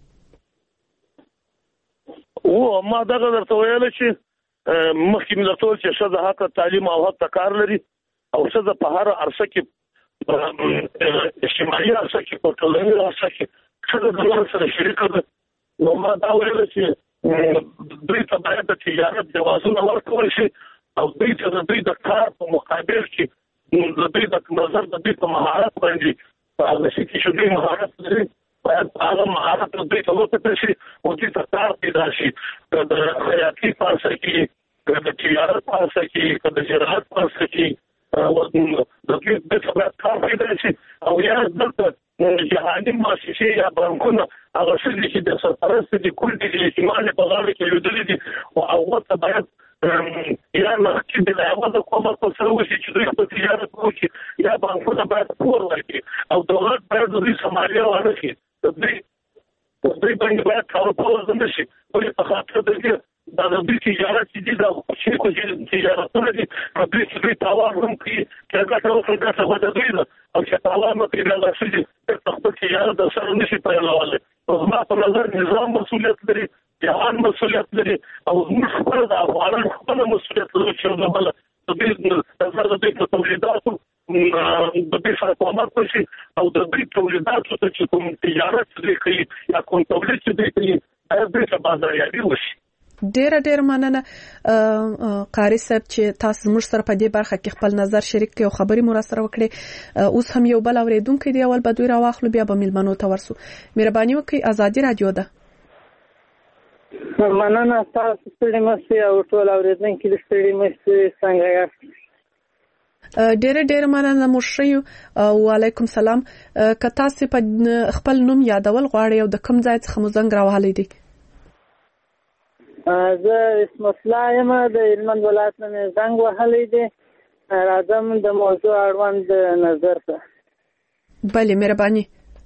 او ما دغه درته ویل چې مخکې مې درته ویل چې ښځه حق تعلیم او حق کار لري او ښځه په هر عرصه کې اجتماعي عرصه کې په ټولنیز عرصه کې ښځه د نورو سره شریکه ده. نو ما دا ویل چې دوی ته باید د تجارت جوازونه ورکول شي او دوی ته د دوی د کار په مقابل کې د دوی د نظر د دوی په مهارت باندې په هغه شي کې چې دوی مهارت لري باید هغه مهارت دوی ته وکړل شي او دوی ته کار پیدا شي. د خیاطۍ په عرصه کې د تجارت په عرصه کې د زراعت په عرصه کې د دوی ته باید کار پیدا شي او یا دلته جهاني مؤسسې یا بانکونه هغه څه چې د سرپرست دي کول دي اجتماعي په غاړه کې لیدلې دي او هغه ته باید یا مخکې د هغه د کومه په سره وشي چې دوی په تجارت وکړي یا بانکونه باید پور ورکړي او دولت باید د دوی سمالي ورکړي د دوی د دوی باندې باید کار په نه شي ولې په خاطر د دې دا د دوی تجارت چې دي دا چې کوم تجارتونه دي په دوی چې دوی تاوان هم کوي چې هغه ټول څنګه څه د دوی ده او چې تاوان مو کوي دا څه دي د خپل تجارت د سره نشي پیلولی. ما په نظر نظام مسؤلیت لري جهان مسؤلیت لري او موږ خپل د افغانانو خپل مسؤلیت لري چې د بل د دې د دې په تولیداتو د دې سره کومه شي او د دې تولیداتو ته چې کوم تجارت دې کوي یا کوم تولید دې کوي دا دې څه بازاریابي وشي. ډېر ډېر مننه قاری صاحب چې تاسو زموږ سره په دې برخه کې خپل نظر شریک کړئ او خبرې مو سره وکړې. اوس هم یو بل اوریدونکو دی اول به دوی راواخلو بیا به میلمنو ته ورسو. مهرباني وکړئ ازادي رادیو ده. مننه تاسو ستړي مشه او ټول اوریدونکو د ستړي مشه څنګه یاست؟ ډېر ډېر مننه مو شیو. وعلیکم سلام. که تاسو په خپل نوم یادول غواړئ او د کوم ځای څخه مو زنګ راوهلی دی؟ زه اسم الله یم د هلمند ولایت نه زنګ وهلی دی. راځم د موضوع اړوند نظر ته. بله مهرباني.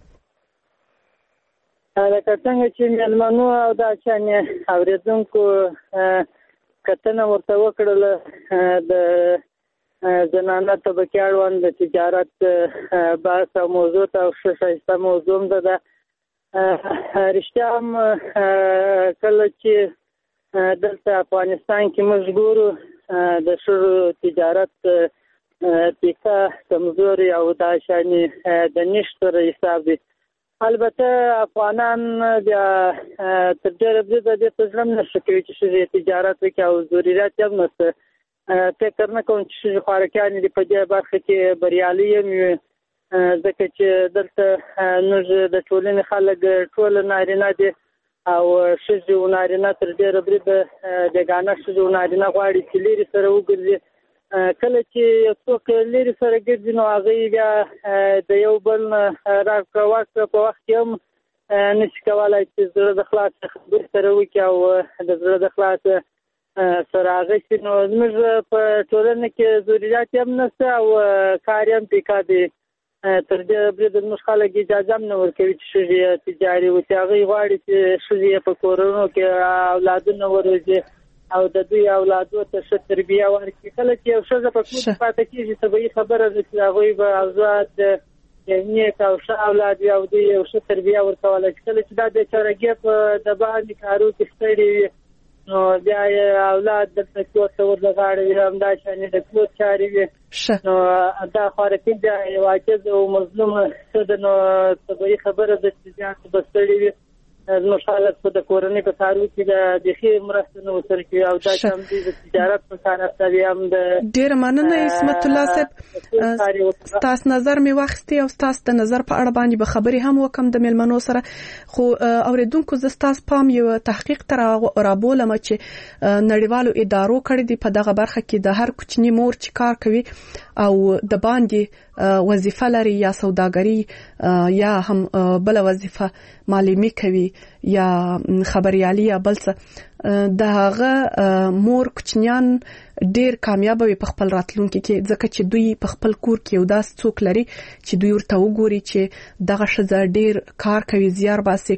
لکه څنګه چې میلمنو او دا چې اوریدونکو کتنه ورته وکړله د زنانه طبقې اړوند د تجارت بحث او موضوع ته ښه ښایسته موضوع هم ده. رښتیا هم کله چې دلته افغانستان کې موږ ګورو د ښځو تجارت پیکه کمزوري او دا شانې د نشتره حساب دی. البته افغانان بیا تر ډېره بریده دې ته زړه هم نه ښه کوي چې ښځې تجارت وکړي او ضرورت یې هم نشته. فکر نه کوم چې ښځې خوارکیانې دي په دې برخه کې بریالي هم وي، ځکه چې دلته موږ د ټولنې خلک ټول نارینه دي او ښځې او نارینه تر ډېره بریده بېګانه ښځې او نارینه غواړي چې لرې سره وګرځي. کله چې یو څوک لرې سره ګرځي نو هغوی بیا د یو بل نه راکړه ورکړه په وخت کې هم نشي کولی چې زړه د خلاصه خبرې سره وکړي او د زړه د خلاصه سره هغه شي. نو زموږ په ټولنه کې ضرورت هم نشته او کار هم پیکه دی. تر ډېره بریده زموږ خلک اجازه هم نه ورکوي چې ښځې تجاري وکړي. هغوی غواړي چې ښځې په کورونو کې اولادونه وروزي او د دوی اولادو ته ښه تربیه ورکړي. کله چې یو ښځه په کور کې پاتې کېږي طبیعي خبره ده چې هغوی به اوزاد یو نیک او ښه اولاد وي او دوی یو ښه تربیه ورکولی شي. کله چې دا بېچارهګي په د باندې کارو کې ستړي وي نو بیا یې اولاد دلته کور ته ورلغاړه وي، همدا شانې د کور چارې وي. نو دا خوارکي بیا یو عاجز او مظلومه ښځه نو طبیعي خبره ده چې زیات به ستړي وي. زموږ خلک په د کورنۍ په کارو کې د بیخي مرسته نه ورسره کوي او دا چې هم دوی د تجارت په کار اخته وي هم د ډېره مننه عصمت الله صاحب. ستاسو نظر مې واخیستی او ستاسو د نظر په اړه باندې به خبرې هم وکم د میلمنو سره. خو اوریدونکو زه ستاسو پام یو تحقیق ته رابولم چې نړیوالو ادارو کړی دی په دغه برخه کې د هر کوچني مور چې کار کوي او د باندې وظیفه لري یا سوداګري یا هم بل وظیفه معلمي کوي یا خبريالي یا بل څه، د هغه مور کوچنیان ډیر کامیاب وي په خپل راتلونکي کې، ځکه چې دوی په خپل کور کې یو داس څوک لري چې دوی ورته وګوري چې دغه ښځه ډیر کار کوي، زیار باسي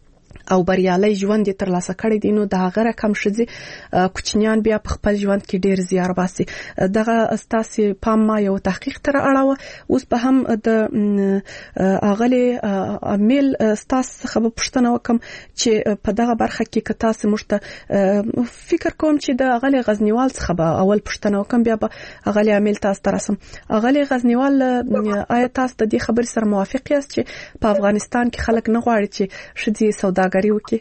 او بریالي ژوند تر لاسه کړی دی. نو د هغه رقم ښځې کوچنیان بیا په خپل ژوند کې ډیر زیار باسي. دغه استاسي پام ما یو تحقیق تر اړه اوس به هم د اغلی امیل استاس خبر پښتنه وکم چې په دغه برخه کې که تاسو مشته فکر کوم چې د اغلی غزنیوال څخه به اول پښتنه وکم بیا به اغلی امیل تاسو ترسم. اغلی غزنیوال آیا تاسو د دې خبر سره موافق یاست چې په افغانستان کې خلک نه غواړي چې ښځې سوداګري وکړي؟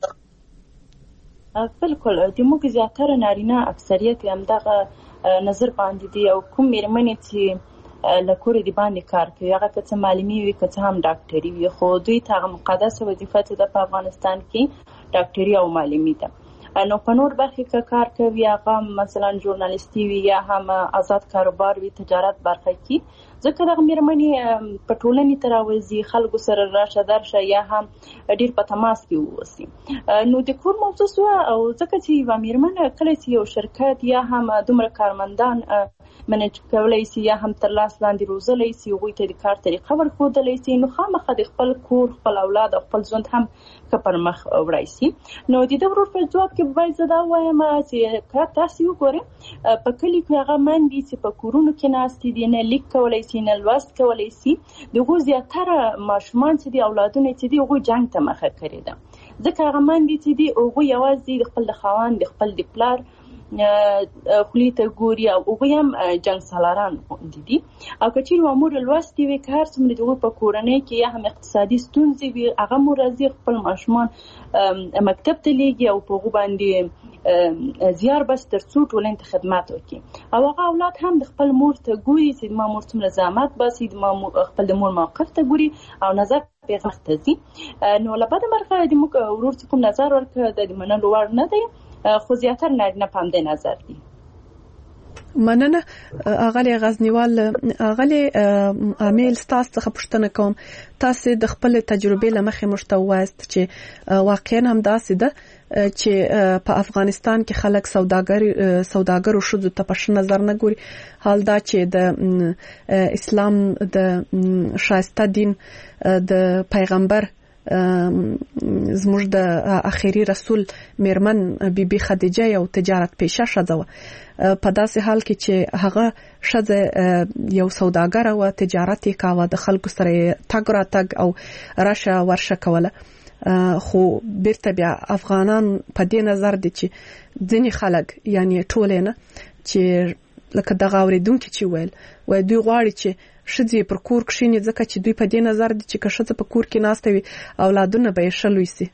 بالکل د موږ زیاتره نارینه اکثریت هم دغه نظر باندې دی او کوم میرمنې چې لکوري دی باندې کار کوي هغه که څه معلمي وي که څه هم ډاکټري وي، خو دوی ته مقدسه وظیفه ده په افغانستان کې ډاکټري او معلمي ده. نو په نور برخه کې کار کوي هغه مثلا ژورنالیستي وي یا هم آزاد کاروبار وي، تجارت برخه کې، ځکه دغه میرمنې په ټولنې ته راوځي، خلکو سره راشه درشه یا هم ډیر په تماس کې اوسي. نو د کور موضوع سو او ځکه چې یو میرمن کله چې یو شرکت یا هم دومره کارمندان منیج کولای شي یا هم تر لاس لاندې روزلای شي، هغوی ته د کار طریقه ورښودلی شي، نو خامخا د خپل کور خپل اولاد او خپل ژوند هم که پر مخ وړی شي. نو د دې ورور په ځواب کې باید زه دا وایم چې که تاسو وګورئ په کلي کې هغه میندې چې په کورونو کې ناستې دي، نه لیک کولی شي نه لوست کولی شي، د هغوی زیاتره ماشومان چې دي اولادونه چې دي هغوی جنګ ته مخه کړې ده، ځکه هغه میندې چې دي هغوی یوازې د خپل د خاوند د خپل د پلار خلی ته ګوري او هغه هم جنگ سالاران دي او کچې مامور لوستي وي کار څومره دغه په کورنۍ کې یا هم اقتصادي ستونزې وي هغه مرزي خپل ماشومان مکتب ته لیږي او په غو باندې زیار بس تر څو ټولنې ته خدمات وکړي او هغه اولاد هم د خپل مور ته ګوري چې مامور څومره زحمت باسي د مامور خپل د مور موقف ته ګوري او نظر په وخت ځي نو لپاره مرخه د موږ ورور څخه نظر ورکړه د منلو وړ نه دی خو زیاتره نه پام دی نظر دی مننه اغلی غزنیوال اغلی عامل تاسو څخه پوښتنه کوم تاسو د خپل تجربې لمخې مشتوایست چې واقعا هم داسې ده چې په افغانستان کې خلک سوداګر سوداګر او شذو ته په نظر نه ګوري حال دا چې د اسلام د شایسته دین د پیغمبر زموږ د اخیری رسول میرمن بیبي خدیجه یو تجارت پیشه شوه په داسې حال کې چې هغه شذ یو سوداګر او تجارت یې کاوه د خلکو سره تګ را تګ او راشه ورشه کوله خو بیرته بیا افغانان په دې نظر دي چې ځینې خلک یعنی ټول نه چې لکه دغه اوریدونکو چې ویل وای دوی غواړي چې شذې پر کور کښینی ځکه چې دوی په دې نظر دي چې کښه په کور کې ناشته وي اولادونه به یې شلوي سي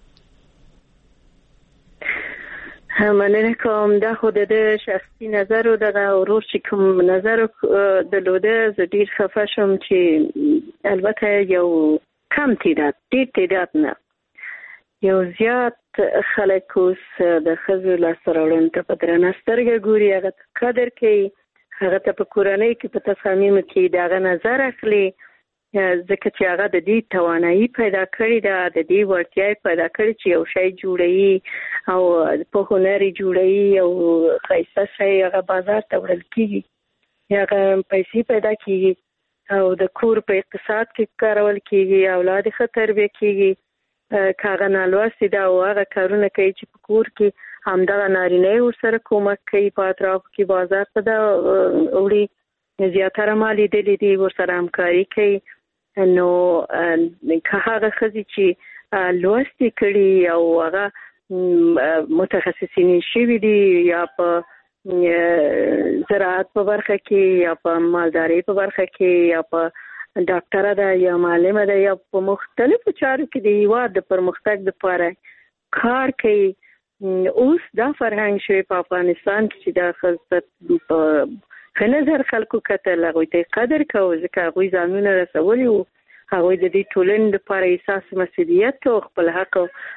مننه کوم دا خو د شخصي نظر او د ورور چې کوم نظر د لوده ز ډیر خفه شوم چې البته یو کم تعداد ډیر تعداد نه یو زیات خلک اوس د خزو لاسرولن ته په درنه سترګه ګوري هغه قدر کوي هغه ته په کورنۍ کې په تصامیم کې داغه نظر اخلي ځکه چې هغه د دې توانایي پیدا کړې ده د دې وړتیا پیدا کړې چې یو شی جوړوي او په هنري جوړوي او ښایسته شی هغه بازار ته وړل کېږي هغه پیسې پیدا کېږي او د کور په اقتصاد کې کارول کېږي اولاد ښه تربیه کېږي کاغه نالوستي ده او هغه کارونه کوي چې په کور کې همدغه نارینه ورسره کومک کوي په اطراف کې بازار ته ده وړي زیاتره ما لیدلي دي ورسره همکاري کوي نو که هغه ښځې چې لوستي کړي او هغه متخصصین شوي دي یا په زراعت په برخه کې یا په مالدارۍ په برخه کې یا په ډاکټره ده یا معلمه ده یا په مختلفو چارو کې د هیواد د پرمختګ لپاره کار کوي اوس دا فرهنګ شوی په افغانستان کې چې دا ښځه په ښه نظر خلکو کتل هغوی ته قدر کوو ځکه هغوی ځانونه رسولي وو هغوی د دې ټولنې لپاره احساس مسؤلیت او خپل حق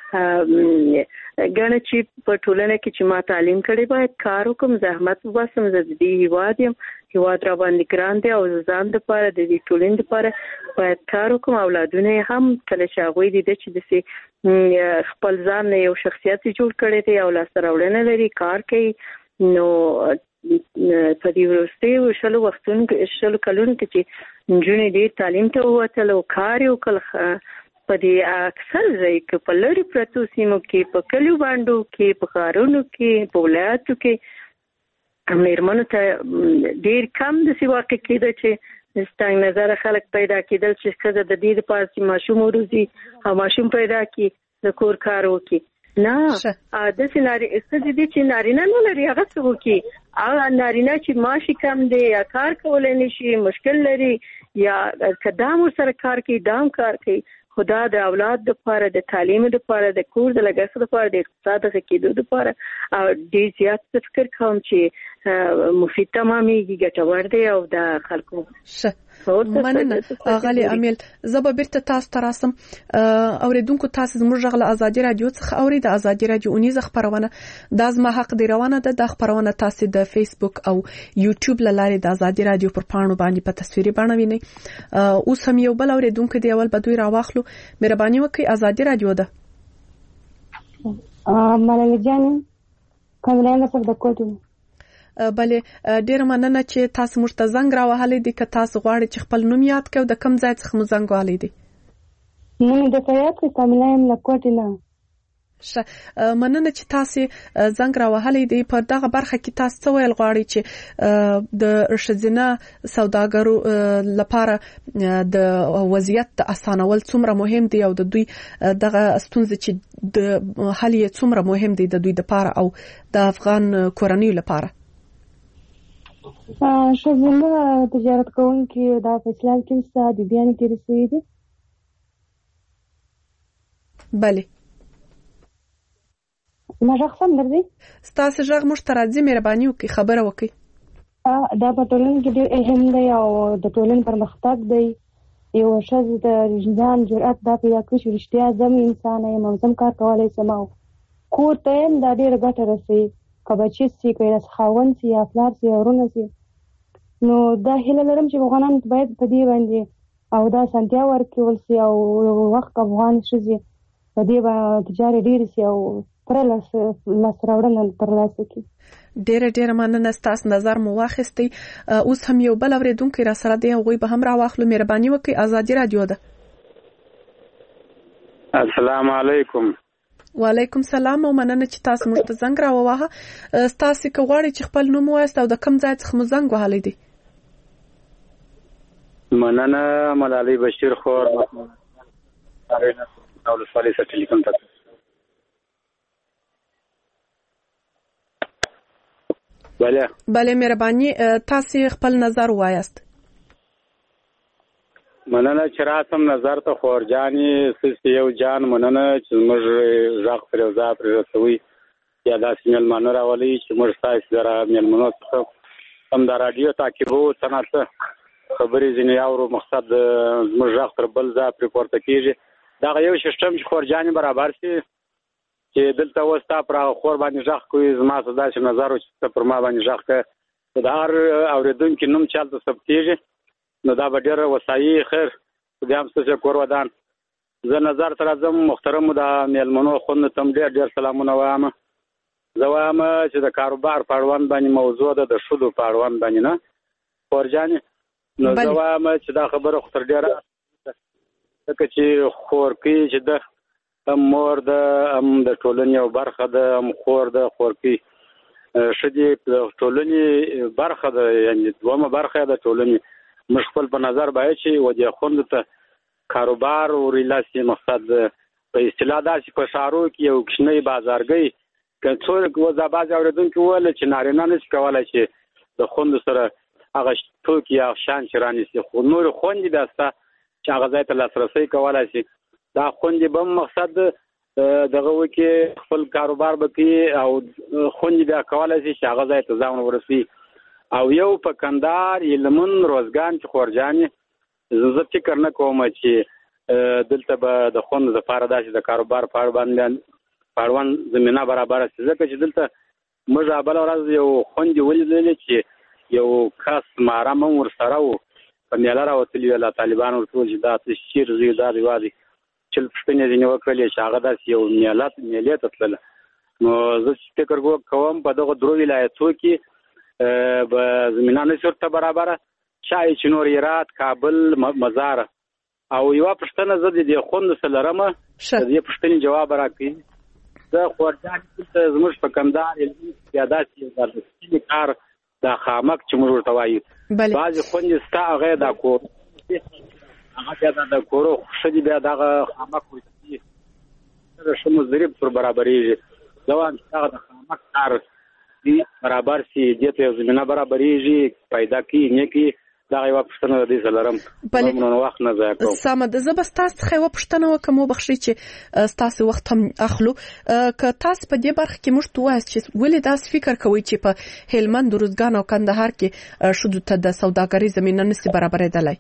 ګڼه چې په ټولنه کې چې ما تعلیم کړی باید کار وکړم زحمت وباسم زه د دې هیواد یم هیواد را باندې ګران دی او ځان دپاره د دې ټولنې دپاره باید کار وکړم اولادونه یې هم کله چې هغوی دي چې داسې خپل ځان یو شخصیت جوړ کړی دی او لاسته راوړنه لري کار کوي نو په دې وروستیو شلو وختونو کې شلو کلونو کې چې نجونې ډېر تعلیم ته ووتل او کار یې وکړ په دې اکثر ځای کې په لرې پرتو سیمو کې په کلیو بانډو کې په ښارونو کې په ولایاتو کې مېرمنو ته ډېر کم داسې واقع کېده چې ستنګ نظره خلک پیدا کېدل چې ښځه د دې دپاره چې ماشوم وروزي او ماشوم پیدا کړي د کور کار وکړي نه داسې ناري ښځې دي چې نارینه نه لري هغه څه وکړي هغه نارینه چې معاش کم دی یا کار کولی نه شي مشکل لري یا که دا هم ورسره کار کوي دا هم کار کوي خو دا د اولاد دپاره د تعلیم دپاره د کور د لګښت دپاره د اقتصاد ښه کېدو دپاره او ډېر زیات څه فکر کوم چې مفید تمامېږي ګټور دی او د خلکو مننه غالي امیل زه به بیرته تاسو ته راسم اوریدونکو تاسو زموږ غږ له ازادي رادیو څخه اوري د ازادي رادیو اونیزه خبرونه د ازما حق دی روانه ده د خبرونه تاسو د فیسبوک او یوټیوب لاره د ازادي رادیو پر پاڼو باندې په تصویري بڼه ویني اوس هم یو بل اوریدونکو دی اول به دوی راواخلو مهرباني وکړئ ازادي رادیو ده ملنګ جان کومه په د کوټو بله ډیر مننه چې تاسو موږ ته زنګ راوهلې دي که تاسو غواړئ چې خپل نوم یاد کړئ د کوم ځای څخه مو زنګ وهلی دی نوم د سیاست کاملایم له کوټې نه مننه چې تاسو زنګ راوهلې دی. په دغه برخه کې تاسو څه ویل غواړئ چې د ښځینه سوداګرو لپاره د وضعیت د اسانول څومره مهم دی او د دوی دغه ستونزې چې د حل یې څومره مهم دی د دوی لپاره او د افغان کورنیو لپاره؟ ښځینه تجارت کوونکي دا په اسلام کې څه د بیان کې رسېږي دي؟ بله. ما ژغ سم درځي؟ ستاسو ژغ موږ ته راځي، مهرباني وکړئ خبره وکړئ. دا په ټولنه کې ډېر اهم دی او د ټولنې پرمختګ دی. یو ښځه د ځان جرأت دا پیدا کړي چې رښتیا زه انسان یم او زه کار کولی شم او کور ته یم دا ډېره ګټه رسوي. که بچي سي، که یې خاوند سي یا پلار سي یا ورونه سي، نو دا هیله لرم چې افغانان باید په دې باندې او دا اسانتیا ورکول سي او وخت افغان ښځې په دې باندې تجارت ډېر سي او پر لاس لاس راوړنه ترلاسه کړي. ډېره ډېره مننه، ستاسو نظر مو واخیستی. اوس هم یو بل اورېدونکی را سره دی، هغوی به هم راواخلو. مهرباني وکړئ، ازادي راډیو ده. السلام علیکم. وعلیکم سلام او مننه چې تاسو موږ ته زنګ راووهه. ستاسو که غواړئ چې خپل نوم ووایاست او د کوم ځای څخه مو زنګ وهلی دی؟ مننه، ملالۍ بشیر خور ولسوالۍ څخه ټلیفون ته. بله بله مهرباني، تاسو خپل نظر ووایاست. مننه چې راتم نظر ته خورجانې سیسې یو جان مننه چې موږ غږ پرې وځا پرې رسوي یا داسې میلمانه راولي چې موږ ستاسو سره میلمنو څخه هم د راډیو تعقیبو څه نه څه خبرې ځینې اورو، مقصد زموږ غږ تر بل ځای پرې پورته کېږي. دغه یو سیسټم چې خورجانې برابر شي چې دلته اوس تا پر هغه خور باندې غږ کوي، زما څه داسې نظر و چې ته پر ما باندې غږ کوې، د هر اورېدونکي نوم چې هلته ثبتېږي نو دا به ډېره وسایي خیر دې هم ستاسو کور ودان. زه نظر ته راځم، محترمو د میلمنو خوندو ته هم ډېر ډېر سلامونه وایم. زه وایم چې د کاروبار په اړوند باندې موضوع ده، د ښځو په اړوند باندې نه خورجانې. نو زه وایم چې دا خبره خو تر ډېره ځکه چې خورکۍ چې ده هم مور ده، هم د ټولنې یو برخه ده، هم خور ده. خورکۍ ښځې د ټولنې برخه ده، یعنې دومه برخه د ټولنې. موږ خپل په نظر باید چې ودې خوندو ته کاروبار ورلاسي، مقصد په اصطلاح داسې په ښارو کې یو کوچنی بازارګۍ که څوک وځه بعضې اورېدونکي وویل چې نارینه نشي کولی چې د خوندو سره هغه توکي یا شیان چې رانیسي، خو نورې خوندې بیا شته چې هغه ځای ته لاسرسی کولی شي. دا خوندې به هم مقصد دغه وکړي، خپل کاروبار به کوي او خوندې بیا کولی شي چې هغه ځای ته ځان ورسوي. او یو په کندهار یلمن روزګان چې خورجانې زه فکر نه کوم چې دلته به د خوندو دپاره داسې د کاروبار په اړوند زمینه برابره شي، ځکه چې دلته موږ بله ورځ یو خوندې ولیدلې چې یو کس محرم هم ورسره و، په میله راوتلي وه، طالبان ورته وویل چې دا څه شیر زوی دا دی وا دی چل پوښتنې ځینې وکړلې چې هغه داسې یو میله میلې ته تلله. نو زه فکر کوم په دغه درو ولایتو کې به زمینه نشي ورته برابره، شاید چې نور هرات، کابل، مزار. او یوه پوښتنه زه د دې خوندو څه لرمه، د دې پوښتنې جواب راکړي. زه خورجانې دلته زموږ په کندهار یا داسې یو د سپینې کار دا خامک چې موږ ورته وایو، بعضې خوندې شته هغه یې دا کور هغه بیا د کورو ښځې بیا دغه خامک ورسي ښه مضرب پر برابرېږي. زه وایم چې هغه د خامک کار برابر سي، دې ته یو زمینه برابرېږي، پیدا کړي نه کړي. دغه یوه پوښتنه د دې څه لرم، نو وخت نه ضایع کوم. سمه ده، زه به ستاسو څخه یوه پوښتنه وکړم، وبخښئ چې ستاسو وخت هم اخلو. که تاسو په دې برخه کې موږ ته ووایاست چې ولې داسې فکر کوئ چې په هلمند، روزګان او کندهار کې ښځو ته د سوداګرۍ زمینه نشي برابرېدلی؟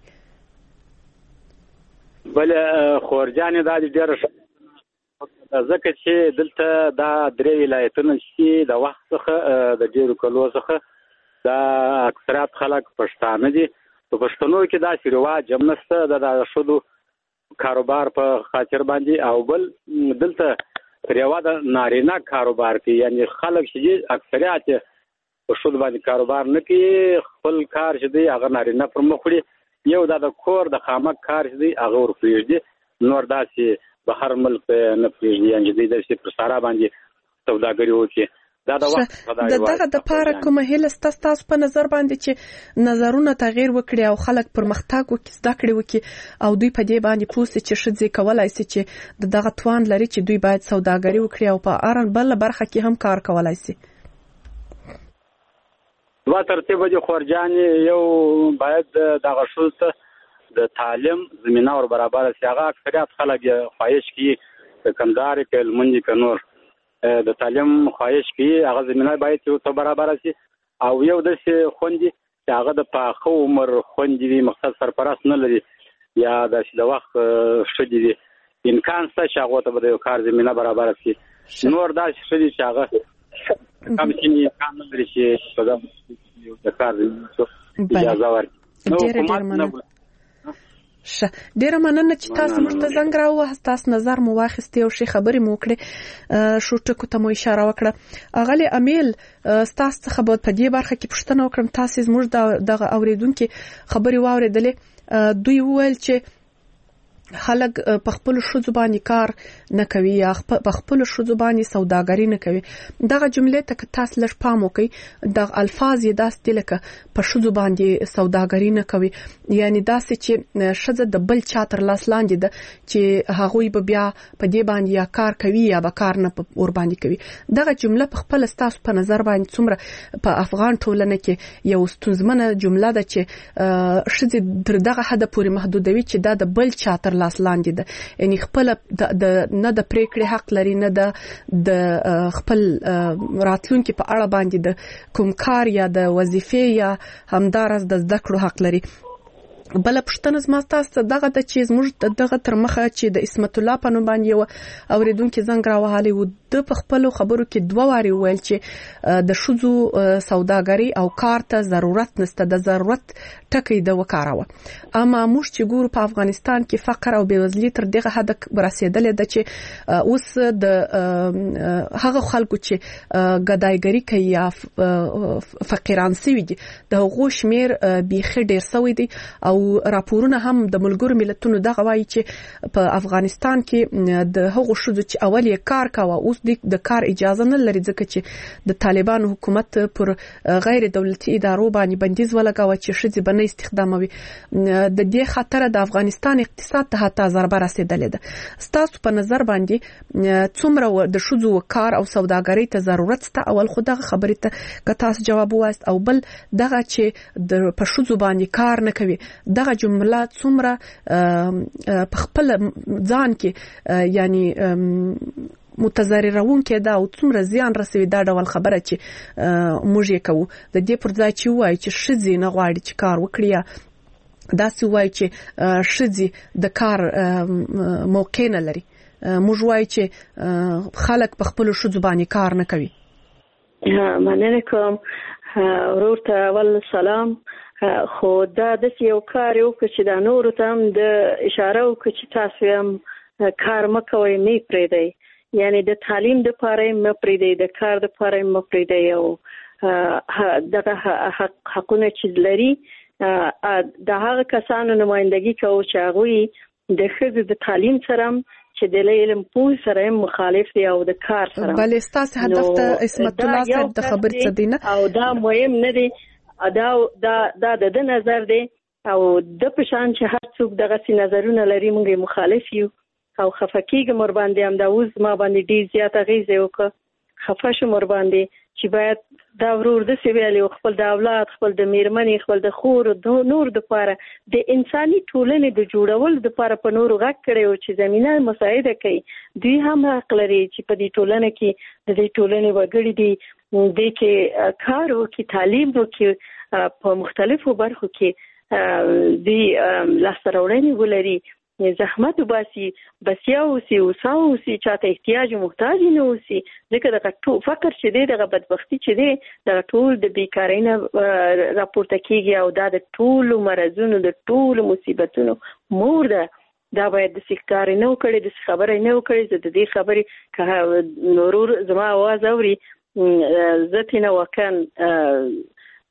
بله خورجانې دا دې ډېره ځکه چې دلته دا درې ولایتونه چې د وخت څخه د ډېرو کلو څخه دا اکثریت خلک پښتانه دي. په پښتنو کې داسې رواج هم نشته د ښځو کاروبار په خاطر باندې. او بل دلته تر یوه د نارینه کاروبار کوي، یعنې خلک چې دي اکثریت په ښځو باندې کاروبار نه کوي، خپل کار چې دی هغه نارینه پر مخ وړي. یو دا د کور د خامک کار چې دی هغه ور پرېږدي، نور داسې بهر ملک نه پرېږدي، یعنې دوی داسې پر سارا باندې سوداګري وکړي. دا د وخت د دغه د پاره کومه هیله ستاسو تاسو په نظر باندې چې نظرونه تغیر وکړي او خلک پرمختګ وکړي، زده کړې وکړي او دوی په دې باندې پوه شي چې ښځې کولای شي چې دغه توان لري چې دوی باید سوداګري وکړي او په هر بل برخه کې هم کار کولای شي. دوه ترتیبه دي خورجانې، یو باید دغه ښځو ته د تعلیم زمینه ور برابره شي. هغه اکثریت خلک یې خواهش کوي که کندهار که هلمند که نور د تعلیم خواهش کوي، هغه زمینه باید یو څه برابره شي. او یو داسې خوندې چې هغه د پاخه عمر خوندې وي، مقصد سرپرست نه لري یا داسې د وخت ښځې وي، امکان شته چې هغو ته به د یو کار زمینه برابره شي. نور داسې ښځې چې هغه کم سني امکان نه لري چې په دغه د کار زمینه اجازه ورکړي. شه ډیره مننه چې تاسو موږ ته زنګ راووهاست، تاسو نظر مو واخیستې او شي خبرې مو وکړې، شو ټکو ته مو اشاره وکړه. اغلی امیل تاسو څخه به په دې برخه کې پوښتنه وکړم، تاسو زموږ دغه اوریدونکو خبرې واورېدلې، دوی وویل چې خلک په خپل ښځو باندې کار نه کوي یا په خپل ښځو باندې سوداګري نه کوي. دغه جملې ته تاسو لږ پام وکړئ، د الفاظ یې داسې دي لکه په ښځو باندې سوداګري نه کوي، یعنی داسې چې ښځه د بل چا تر لاس لاندې ده چې هغوی به بیا په دې باندې یا کار کوي یا به کار نه ور باندې کوي. دغه جمله په خپل تاسو په نظر باندې څومره په افغان ټولنه کې یو ستونزمنه جمله ده چې ښځه تر دغه حد پورې محدودوي چې دا د بل چا تر لاس لاندې ده، یعنی خپل د نه د پریکړې حق لري، نه د خپل راتلونکي په اړه باندې د کوم کار یا د وظیفې یا همدارس د زده کړو حق لري. بل پښتنه زما تاسو دغه د چې زموږ دغه تر مخه چې د اسمت الله په نوم باندې یو اوریدونکو زنګ راوهالي و، د په خپل خبرو کې دوه واري ویل چې د شذو سوداګري او کار ته ضرورت نشته، د ضرورت ټکی د وکاروه. اما موږ چې ګورو په افغانستان کې فقر او بېوزلي تر دغه حد رسیدلې ده چې اوس د هغه خلکو چې ګدایګری کوي یا فقیران سوي دي د هغو شمیر بیخي ډیر سوی دی. او راپورونه هم د ملګرو ملتونو دغه وایي چې په افغانستان کې د هغو ښځو چې اول یې کار کاوه اوس د کار اجازه نه لري، ځکه چې د طالبانو حکومت پر غیر دولتي ادارو باندې بندیز ولګاوه چې ښځې به نه استخداموي. د دې خاطر د افغانستان اقتصاد ته حتی ضربه رسیدلې ده. ستاسو په نظر باندې څومره د ښځو کار او سوداګرۍ ته ضرورت شته؟ اول خو دغه خبرې ته که تاسو جواب ووایاست، او بل دغه چې د په ښځو باندې کار نه کوي دغه جمله څومره په خپل ځان کې یعنی متضررون کې دا او څومره زیان رسوي دا ډول خبره چې موږ یې کوو. د دې پر ځای چې وایي چې ښځې نه غواړي چې کار وکړي یا داسې وایي چې ښځې د کار موقع نه لري، موږ وایي چې خلک په خپلو ښځو باندې کار نه کوي. مننه کوم ورور ته اول سلام. خو دا د یو کار یو چې دا نور ته هم د اشاره وکړي چې تاسو هم کار مکوئ، نه پرېږدئ، یعنی د تعلیم د پاره م پرېږدئ، د کار د پاره م پرېږدئ، او دغه حقونه چې لري د هغه کسانو نمائندګي کوي چې هغوی د ښځو د تعلیم سره چې د علم پوه سره مخالف دي او د کار سره. بلې ستاسو هدف ته اسمت الله صاحب د خبر څه دی نه او دا مهم نه دی، دا دا دا د نظر دی او د پشان چې هر څوک دغه سي نظرونه لري موږ مخالف یو او خفقېږم ور باندې هم دا اوس ما باندې ډیر زیات غیزه وکړه، خفه شم ور باندې چې باید دا ورور د سیویل خپل د اولاد خپل د میرمنې خپل د خور د نور د پاره د انساني ټولنې د جوړول د پاره په نور غږ کړي او چې زمينه مساعده کوي. دوی هم حق لري چې په دې ټولنه کې د دې ټولنې وګړي دي د کې کار وکړي، تعلیم وکړي، په مختلفو برخو کې دی لاسته ولري، زحمت وباسي، بسیا اوسي اوسا اوسي، چاته احتیاج محتاج نه اوسي، ځکه دغه ټول فقر چې دی دغه بدبختی چې دی دغه ټول د بیکارۍ نه راپورته کیږي او دا د ټول مرزونو د ټول مصیبتونو مور ده. دا باید د سکار نه وکړي، د خبرې نه وکړي، د دې خبرې که نورور زما आवाज اوري زه تینا وکن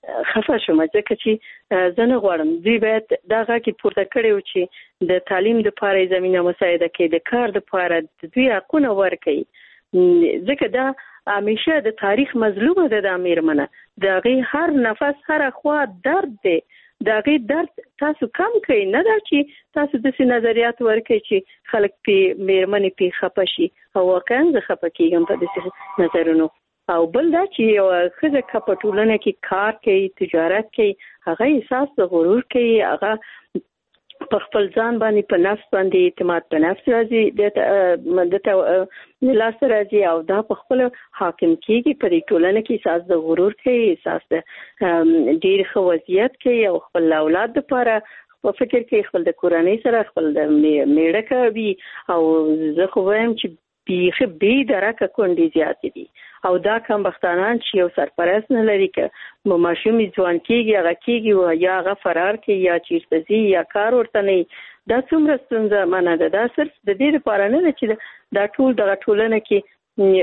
خفه شوم ځکه چې زه نه غواړم دوی باید دا غږ پورته کړی و چې د تعلیم دپاره زمینه مساعده کړي، د کار دپاره دوی حقونه ورکړي، ځکه دا همیشه د تاریخ مظلومه ده دا میرمنه، د هغې هر نفس هر خوا درد دی، د هغې درد تاسو کم کوئ، نه دا چې تاسو داسې نظریات ورکړئ چې خلک پې میرمنې پې خفه شي، او واقعا زه خفه کېږم په داسې نظرونو. او بل دا چې یو ښځه که په ټولنه کې کار کوي، تجارت کوي، هغه احساس د غرور کوي، هغه په خپل ځان باندې په نفس باندې اعتماد په نفس راځي، دته لاس راځي او دا په خپل حاکم کېږي په دې ټولنه کې، احساس د غرور کوي، احساس د ډېر ښه وضعیت کوي او خپل اولاد دپاره په فکر کې خپل د کورنۍ سره خپل د میړه کوي. او زه خو وایم چې بیخي بې درکه کونډې زیاتې دي، او دا کم بختانان چې یو سرپرست نه لري، که ماشوم ځوان کېږي هغه کېږي یا هغه فرار کوي یا چیرته ځي یا کار ورته نه وي، دا څومره ستونزه منه ده. دا صرف د دې لپاره نه ده چې دا ټول دغه ټولنه کې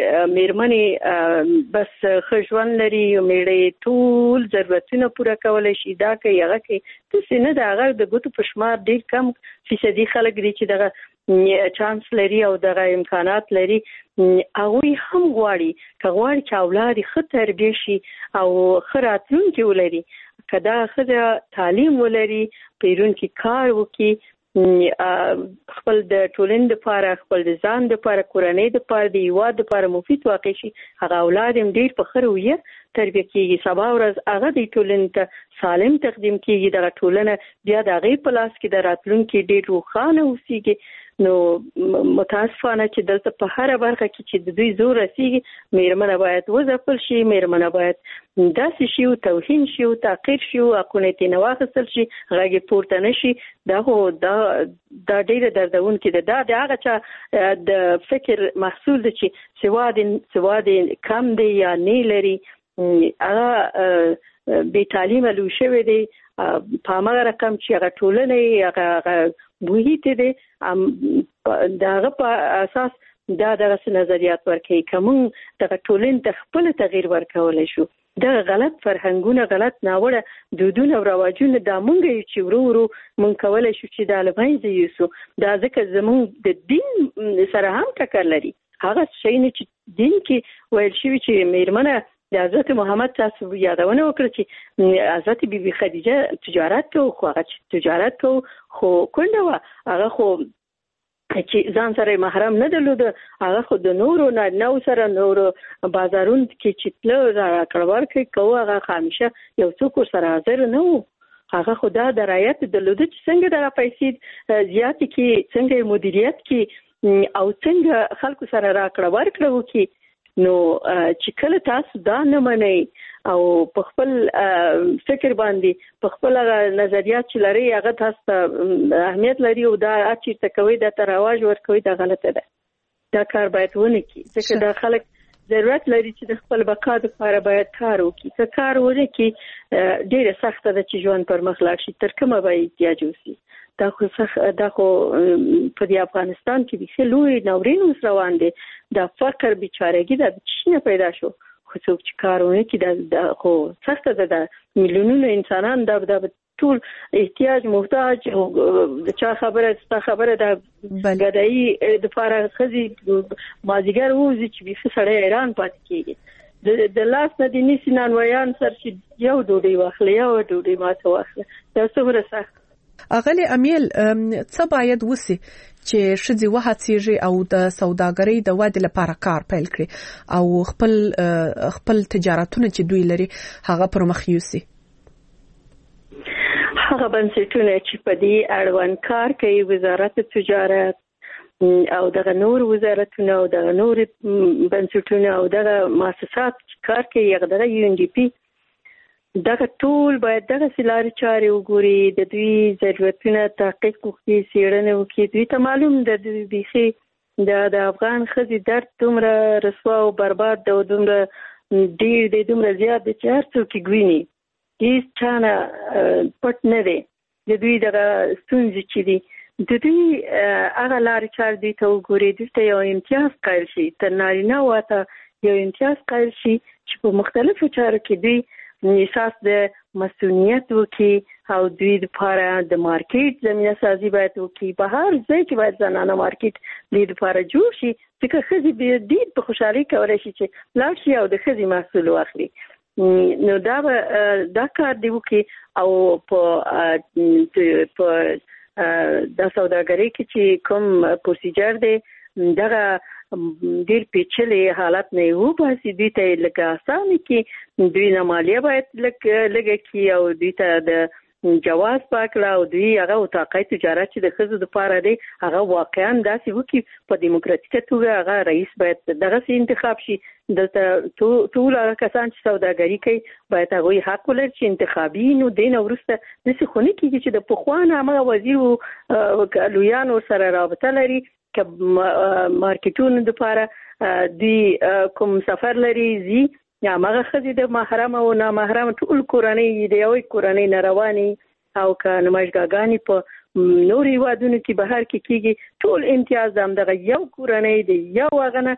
میرمنې بس ښه ژوند لري، میړه ټول ضرورتونه پوره کولی شي، دا کوي هغه کوي، داسې نه ده. هغه د ګوتو په شمار ډېر کم فیصدي خلک دي چې دغه چانس لري او دغه امکانات لري. هغوی هم غواړي که غواړي چې اولاد یې ښه تربیه شي او ښه راتلونکي ولري، که دا ښځه تعلیم ولري، پیرونکي کار وکړي، خپل د ټولنې دپاره، خپل د ځان دپاره، کورنۍ دپاره، د هېواد دپاره مفید واقع شي، هغه اولاد هم ډېر په ښه رویه تربیه کېږي. سبا ورځ هغه د ټولنې ته سالم تقدیم کېږي، دغه ټولنه بیا د هغې په لاس کې د راتلونکي ډېر روښانه اوسېږي. نو متاسفانه چې دلته په هره برخه کې چې د دوی زور رسېږي، میرمنه باید وځپل شي، میرمنه باید داسې شي او توهین شي او تحقیر شي او حقونه یې ترېنه واخیستل شي، غږ یې پورته نه شي. دا خو دا دا ډېره دردونکې ده. دا د هغه چا د فکر محصول ده چې سواد سواد کم دی یا نه لري، هغه بې تعلیمه لوی شوی دی، په هماغه رقم چې هغه ټولنه هغه محیط دی، د هغه په اساس دا دغسې نظریات ورکوي. که موږ دغه ټولنې ته خپله تغییر ورکولی شو، دغه غلط فرهنګونه، غلط ناوړه دودونه او رواجونه دا موږ یو چې ورو ورو موږ کولی شو چې دا له منځه یوسو. دا ځکه زموږ د دین سره هم ټکر لري. هغه شیونه چې دین کې ویل شوي چې میرمنه د حضرت محمد تاسو یادونه وکړه چې حضرت بیبي خدیجه تجارت کوو، خو هغه چې تجارت کوو خو کونډه وه، هغه خو چې ځان سره محرم نه درلوده، هغه خو د نورو نارینه‌و سره نورو بازارونو کې چې تله راکړه ورکړې کوو، هغه همیشه یو څوک ورسره حاضر نه و. هغه خو دا درایت درلوده چې څنګه دغه پیسې زیاتې کړي، څنګه مدیریت کړي او څنګه خلکو سره راکړه ورکړه وکړي. نو چې کله تاسو دا نه منئ او په خپل فکر باندې په خپل نظریات چې لري هغه تاسو ته اهمیت لري او دا چیرته کوي، دا ته رواج ورکوي، دا غلطه ده. دا کار باید ونه کړي، ځکه دا خلک ضرورت لري چې د خپل بقا لپاره باید کار وکړي. که کار ونه کړي ډېره سخته ده چې ژوند پر مخ لاړ شي، تر کومه به احتیاج وسي. دا خو دا خو په دې افغانستان کې بیخي لوی ناورین اوس روان دی. دا فقر بیچارګي دا چی نه پیدا شو، خو څوک چې کار ونه کړي دا خو سخته ده. دا میلیونونه انسانان دا دا ټول احتیاج محتاج او د چا خبره ستا خبره دا ګدایي د لپاره ښځې مازدیګر ووځي چې بیخي سړی حیران پاتې کېږي. د لاس نه دې نیسي نانوایان سر چې یو ډوډۍ واخله، یو ډوډۍ ماته واخله، دا څومره سخت. اغلی امیل څه باید وسی چې ښځې وهڅېږي او د سوداګرۍ د ودې لپاره کار پیل کړي او خپل خپل تجارتونه چې دوی لري هغه پر مخ یوسي؟ هغه بنسټونه چې په دې اړوند کار کوي، وزارت تجارت او دغه نور وزارتونه او دغه نور بنسټونه او دغه مؤسسات چې کار کوي، هغه دغه یو ان ډي پی، دغه ټول باید دغه سلاري چارې وګوري، د دوی ضرورتونه تحقیق وکړي، څېړنه وکړي. دوی ته معلوم ده د بیخي د افغان ښځې درد دومره رسوا او برباد ده او دومره ډېر دی، دومره زیات دی چې هر څوک یې ګویني، هېڅ چا نه پټ نه دی. د دوی دغه ستونزې چې دي، د دوی هغه لارې چارې دوی ته وګوري، دوی ته یو امتیاز قایل شي، تر نارینه واته یو امتیاز قایل شي چې په مختلفو چارو کې دوی احساس د مسؤلیت وکي او دوی لپاره د مارکیټ زمينه سازي باید وکي. په هر ځای کې باید زنانه مارکیټ دوی لپاره جوړ شي چې ښځې به ډېر په خوشحالي کولای شي چې لاړ شي او د ښځې محصول واخلي. نو دا دا کار دی وکي او په په د سوداګرۍ کې چې کوم پروسیجر دی دغه ډیر پیچلې حالت نه وو باسي دوی ته لکه اسانه کې دوی نه مالیه باید لګه کی او دوی ته د جواز پاکلا او دوی هغه وتاقای تجارت چې د خزو د پاره دی هغه واقعا داسې وکي په دیموکراتیکه توګه هغه رئیس باید دغه سي انتخاب شي. دلته ټول کسان چې سوداګري کوي باید هغه حق ولري چې انتخابي نو دین ورسته د سخونی کې چې د پخوانه هغه وزیر او لویان سره رابطه لري که مارکیټونو لپاره دی کوم سفر لري زی یا هغه خزي د محرم او نامحرم ټول کورنۍ د یوې کورنۍ نارواني او که نمایشګاګانی په نوري وادونو کې بهر کې کیږي ټول امتیاز هم دغه یو کورنۍ دی یو غنه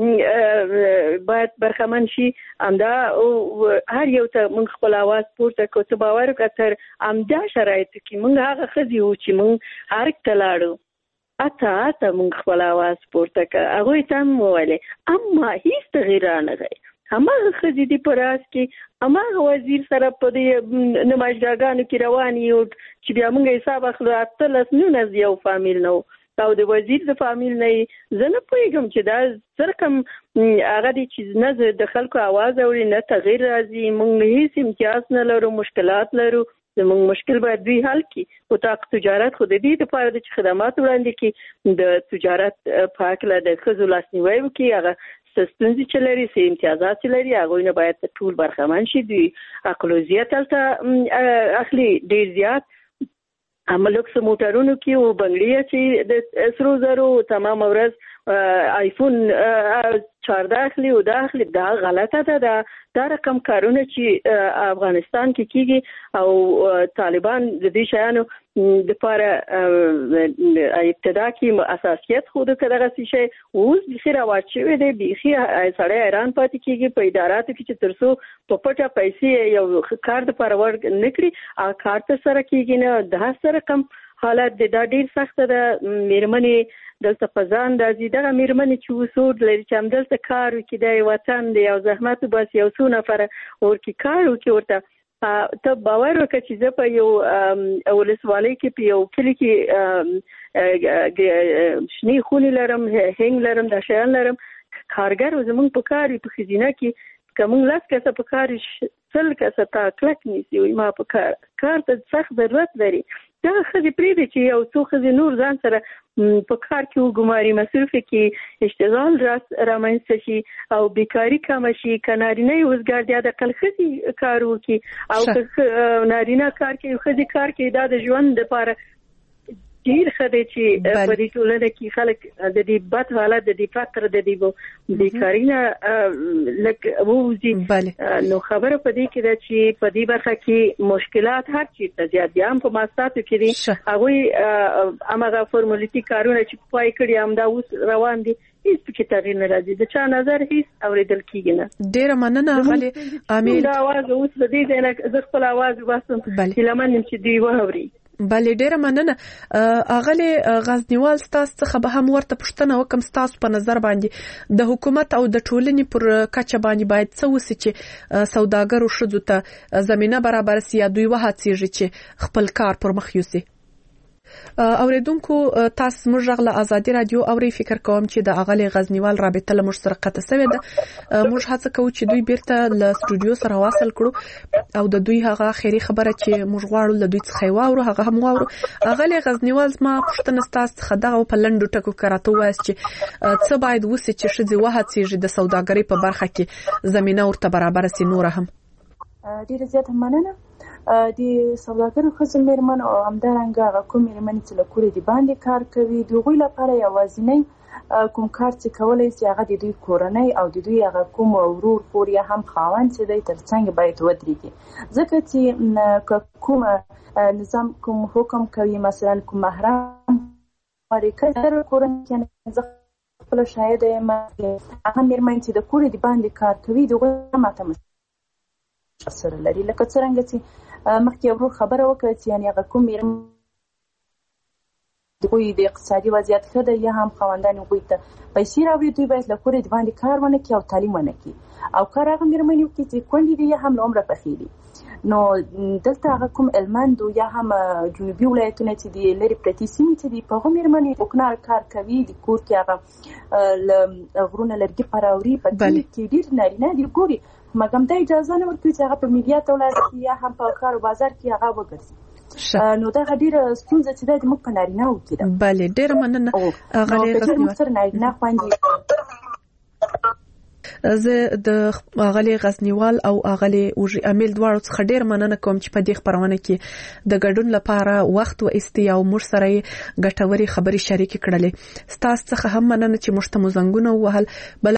باید برخمن شي. امدا هر یو ته موږ خپل आवाज پورته کوو ته باور کتر امدا شرایط کې موږ هغه خزي و چې موږ هر کلاړو اته اته موږ خپل आवाज پورته کوو هغه تم ویلې اما هیڅ تغییر نه غي هماغه خزي دی پراس کې هماغه وزیر سره په دې نمایشګاګانو کې رواني او چې بیا موږ حساب اخلو اتلس نو نه یو فامیل نو او د وزیر د فامیل نه زنه پوهیږم چې دا سره کوم هغه دي چې نه د خلکو आवाज اوري نه تغییر راځي موږ هیڅ امتیاز نه لرو مشکلات لرو زموږ مشکل باید دوی حل کړي او تاق تجارت خو د دې لپاره د خدمات وړاندې کړي د تجارت په اړه د خزو لاسنیوي وکړي هغه ستونزې چې لري سي امتیازات چې لري هغه نه باید ټول برخمن شي دوی اقلوزیت تلته اخلي ډیر زیات عملوکس موټرونو کې او بنگړي چې د سرو زرو تمام ورځ آیفون چارده اخلي او داخلي دا غلطه ده دا دا رقم کارونه چې افغانستان کې کیږي او طالبان د دې شیانو د لپاره ابتدا کې اساسیت خود کړه شي اوس د خیره واچوي دی بيخي سړی ایران پاتې کیږي په اداراتو کې چې ترسو په پټه پیسې یو کار د پرور نکړي ا کار ته سره کیږي نه د سره کم حالت د ډېر سخت ده میرمنې دلته پزان دازي دغه میرمنې چې وسود لري چې هم دلته کار وکړي د وطن دی او زحمت بس یو څو نفر ورکی کار وکړي ورته ته باور وکړه چې زه په یو ولسوالۍ کې په یو کلی کې شنې خونې لرم هنګ لرم د شیان لرم کارګر زمونږ په کار په خزینه کې کوم لاس کسه په کار سل کسه تا کلک نیسی وي ما په کار کار ته سخت ضرورت لري دا خزي پریږدي چې یو څو خزي نور ځان سره په کار کې وګماري مصرف کې اشتغال رامنځته شي او بیکاری کم شي کنارینه وزګار دی د خلخزي کار وکي او نارینه کار کې خزي کار کې دا د ژوند لپاره ډیر خدای چې په دې ټولنه کې خلک د دې بد حالت د دې فقر د دې بیکارینا لکه ووزي نو خبره په دې کې ده چې په دې برخه کې مشکلات هر چی ته زیات دي هم په ماستاتو کې دي هغه هغه فورمالیټي کارونه چې پای کړی هم دا اوس روان دي هیڅ پکې تغییر نه راځي د چا نظر هیڅ اوریدل کیږي نه. ډیر مننه غلي امیر دا आवाज اوس د دې نه زه خپل आवाज واسم چې لمن چې دی وهوري بله ډیره مننه. اغلی غزنیوال ستاسو څخه به هم ورته پوښتنه وکم ستاسو په نظر باندې د حکومت او د ټولنې پر کچه باندې باید څه وسی چې سوداګرو شذو ته زمينه برابر سي یا دوی وهڅیږي چې خپل کار پر مخ یوسي. اوریدونکو تاسو موږ غله ازادي رادیو اوري فکر کوم چې د اغلی غزنیوال رابطه له موږ سره قطع شوې ده. موږ هڅه کوو چې دوی بیرته له سټوډیو سره واصل کړو او د دوی هغه خیری خبره چې موږ غواړو له دوی څخه واورو هغه هم واورو. اغلی غزنیوال ما پښتنه تاسو خدغه په لندو ټکو کراته وایي چې څه باید وسی چې شذي وهڅیږي د سوداګرۍ په برخه کې زمينه ورته برابر سي. نور هم ډیر زیات مننه د سوداګرو خزم میرمن او همدارنګه هغه کوم میرمن چې له کورې دی باندې کار کوي دوی لپاره یوازینی کوم کار چې کولای شي هغه د دوی کورنۍ او د دوی هغه کوم ورور خور یا هم خاوند چې دی ترڅنګ باید ودرېږي ځکه چې کوم نظام کوم حکم کوي مثلا کوم محرم اړیکه سره کورنۍ کې زه خپل شاید ما هغه میرمن چې د کورې دی باندې کار کوي دوی ماته سره لري. لکه څنګه چې مخکې ورو خبره وکړه چې یعنی هغه کوم دوی د اقتصادي وضعیت ښه دی یا هم خاوندان هغوی ته پیسې راوړي، دوی باید له کوره د باندې کار ونه کړي او تعلیم ونه کړي او کار هغه مېرمنې وکړي چې کونډې دي یا هم له عمره پخې دي. نو دلته هغه کوم هلمند یا هم جنوبي ولایتونه چې د لرې پرتې سیمې چې دي په هغو مېرمنې وکنار کار کوي، د کور کې هغه له غرونه لرګي پراوري، په کلي کې ډېر نارینه دي ګوري، مګم دا اجازه نه ورکوي چې هغه په میډیا ته ولاړ شي یا هم په ښار او بازار کې هغه وګرځي. نو دا ډیره ستونزه چې د موږ په نارینه و کې ده. بله ډیره مننه غالي غزنیوال. سره نارینه خوندي زه د غالي غزنیوال او غالي اوجي امیل دواړو څخه ډیر مننه کوم چې په دې خبرونه کې د ګډون لپاره وخت و استیا او مر سره ګټوري خبري شریک کړلې. ستاسو څخه هم مننه چې مشتمو زنګونه وهل.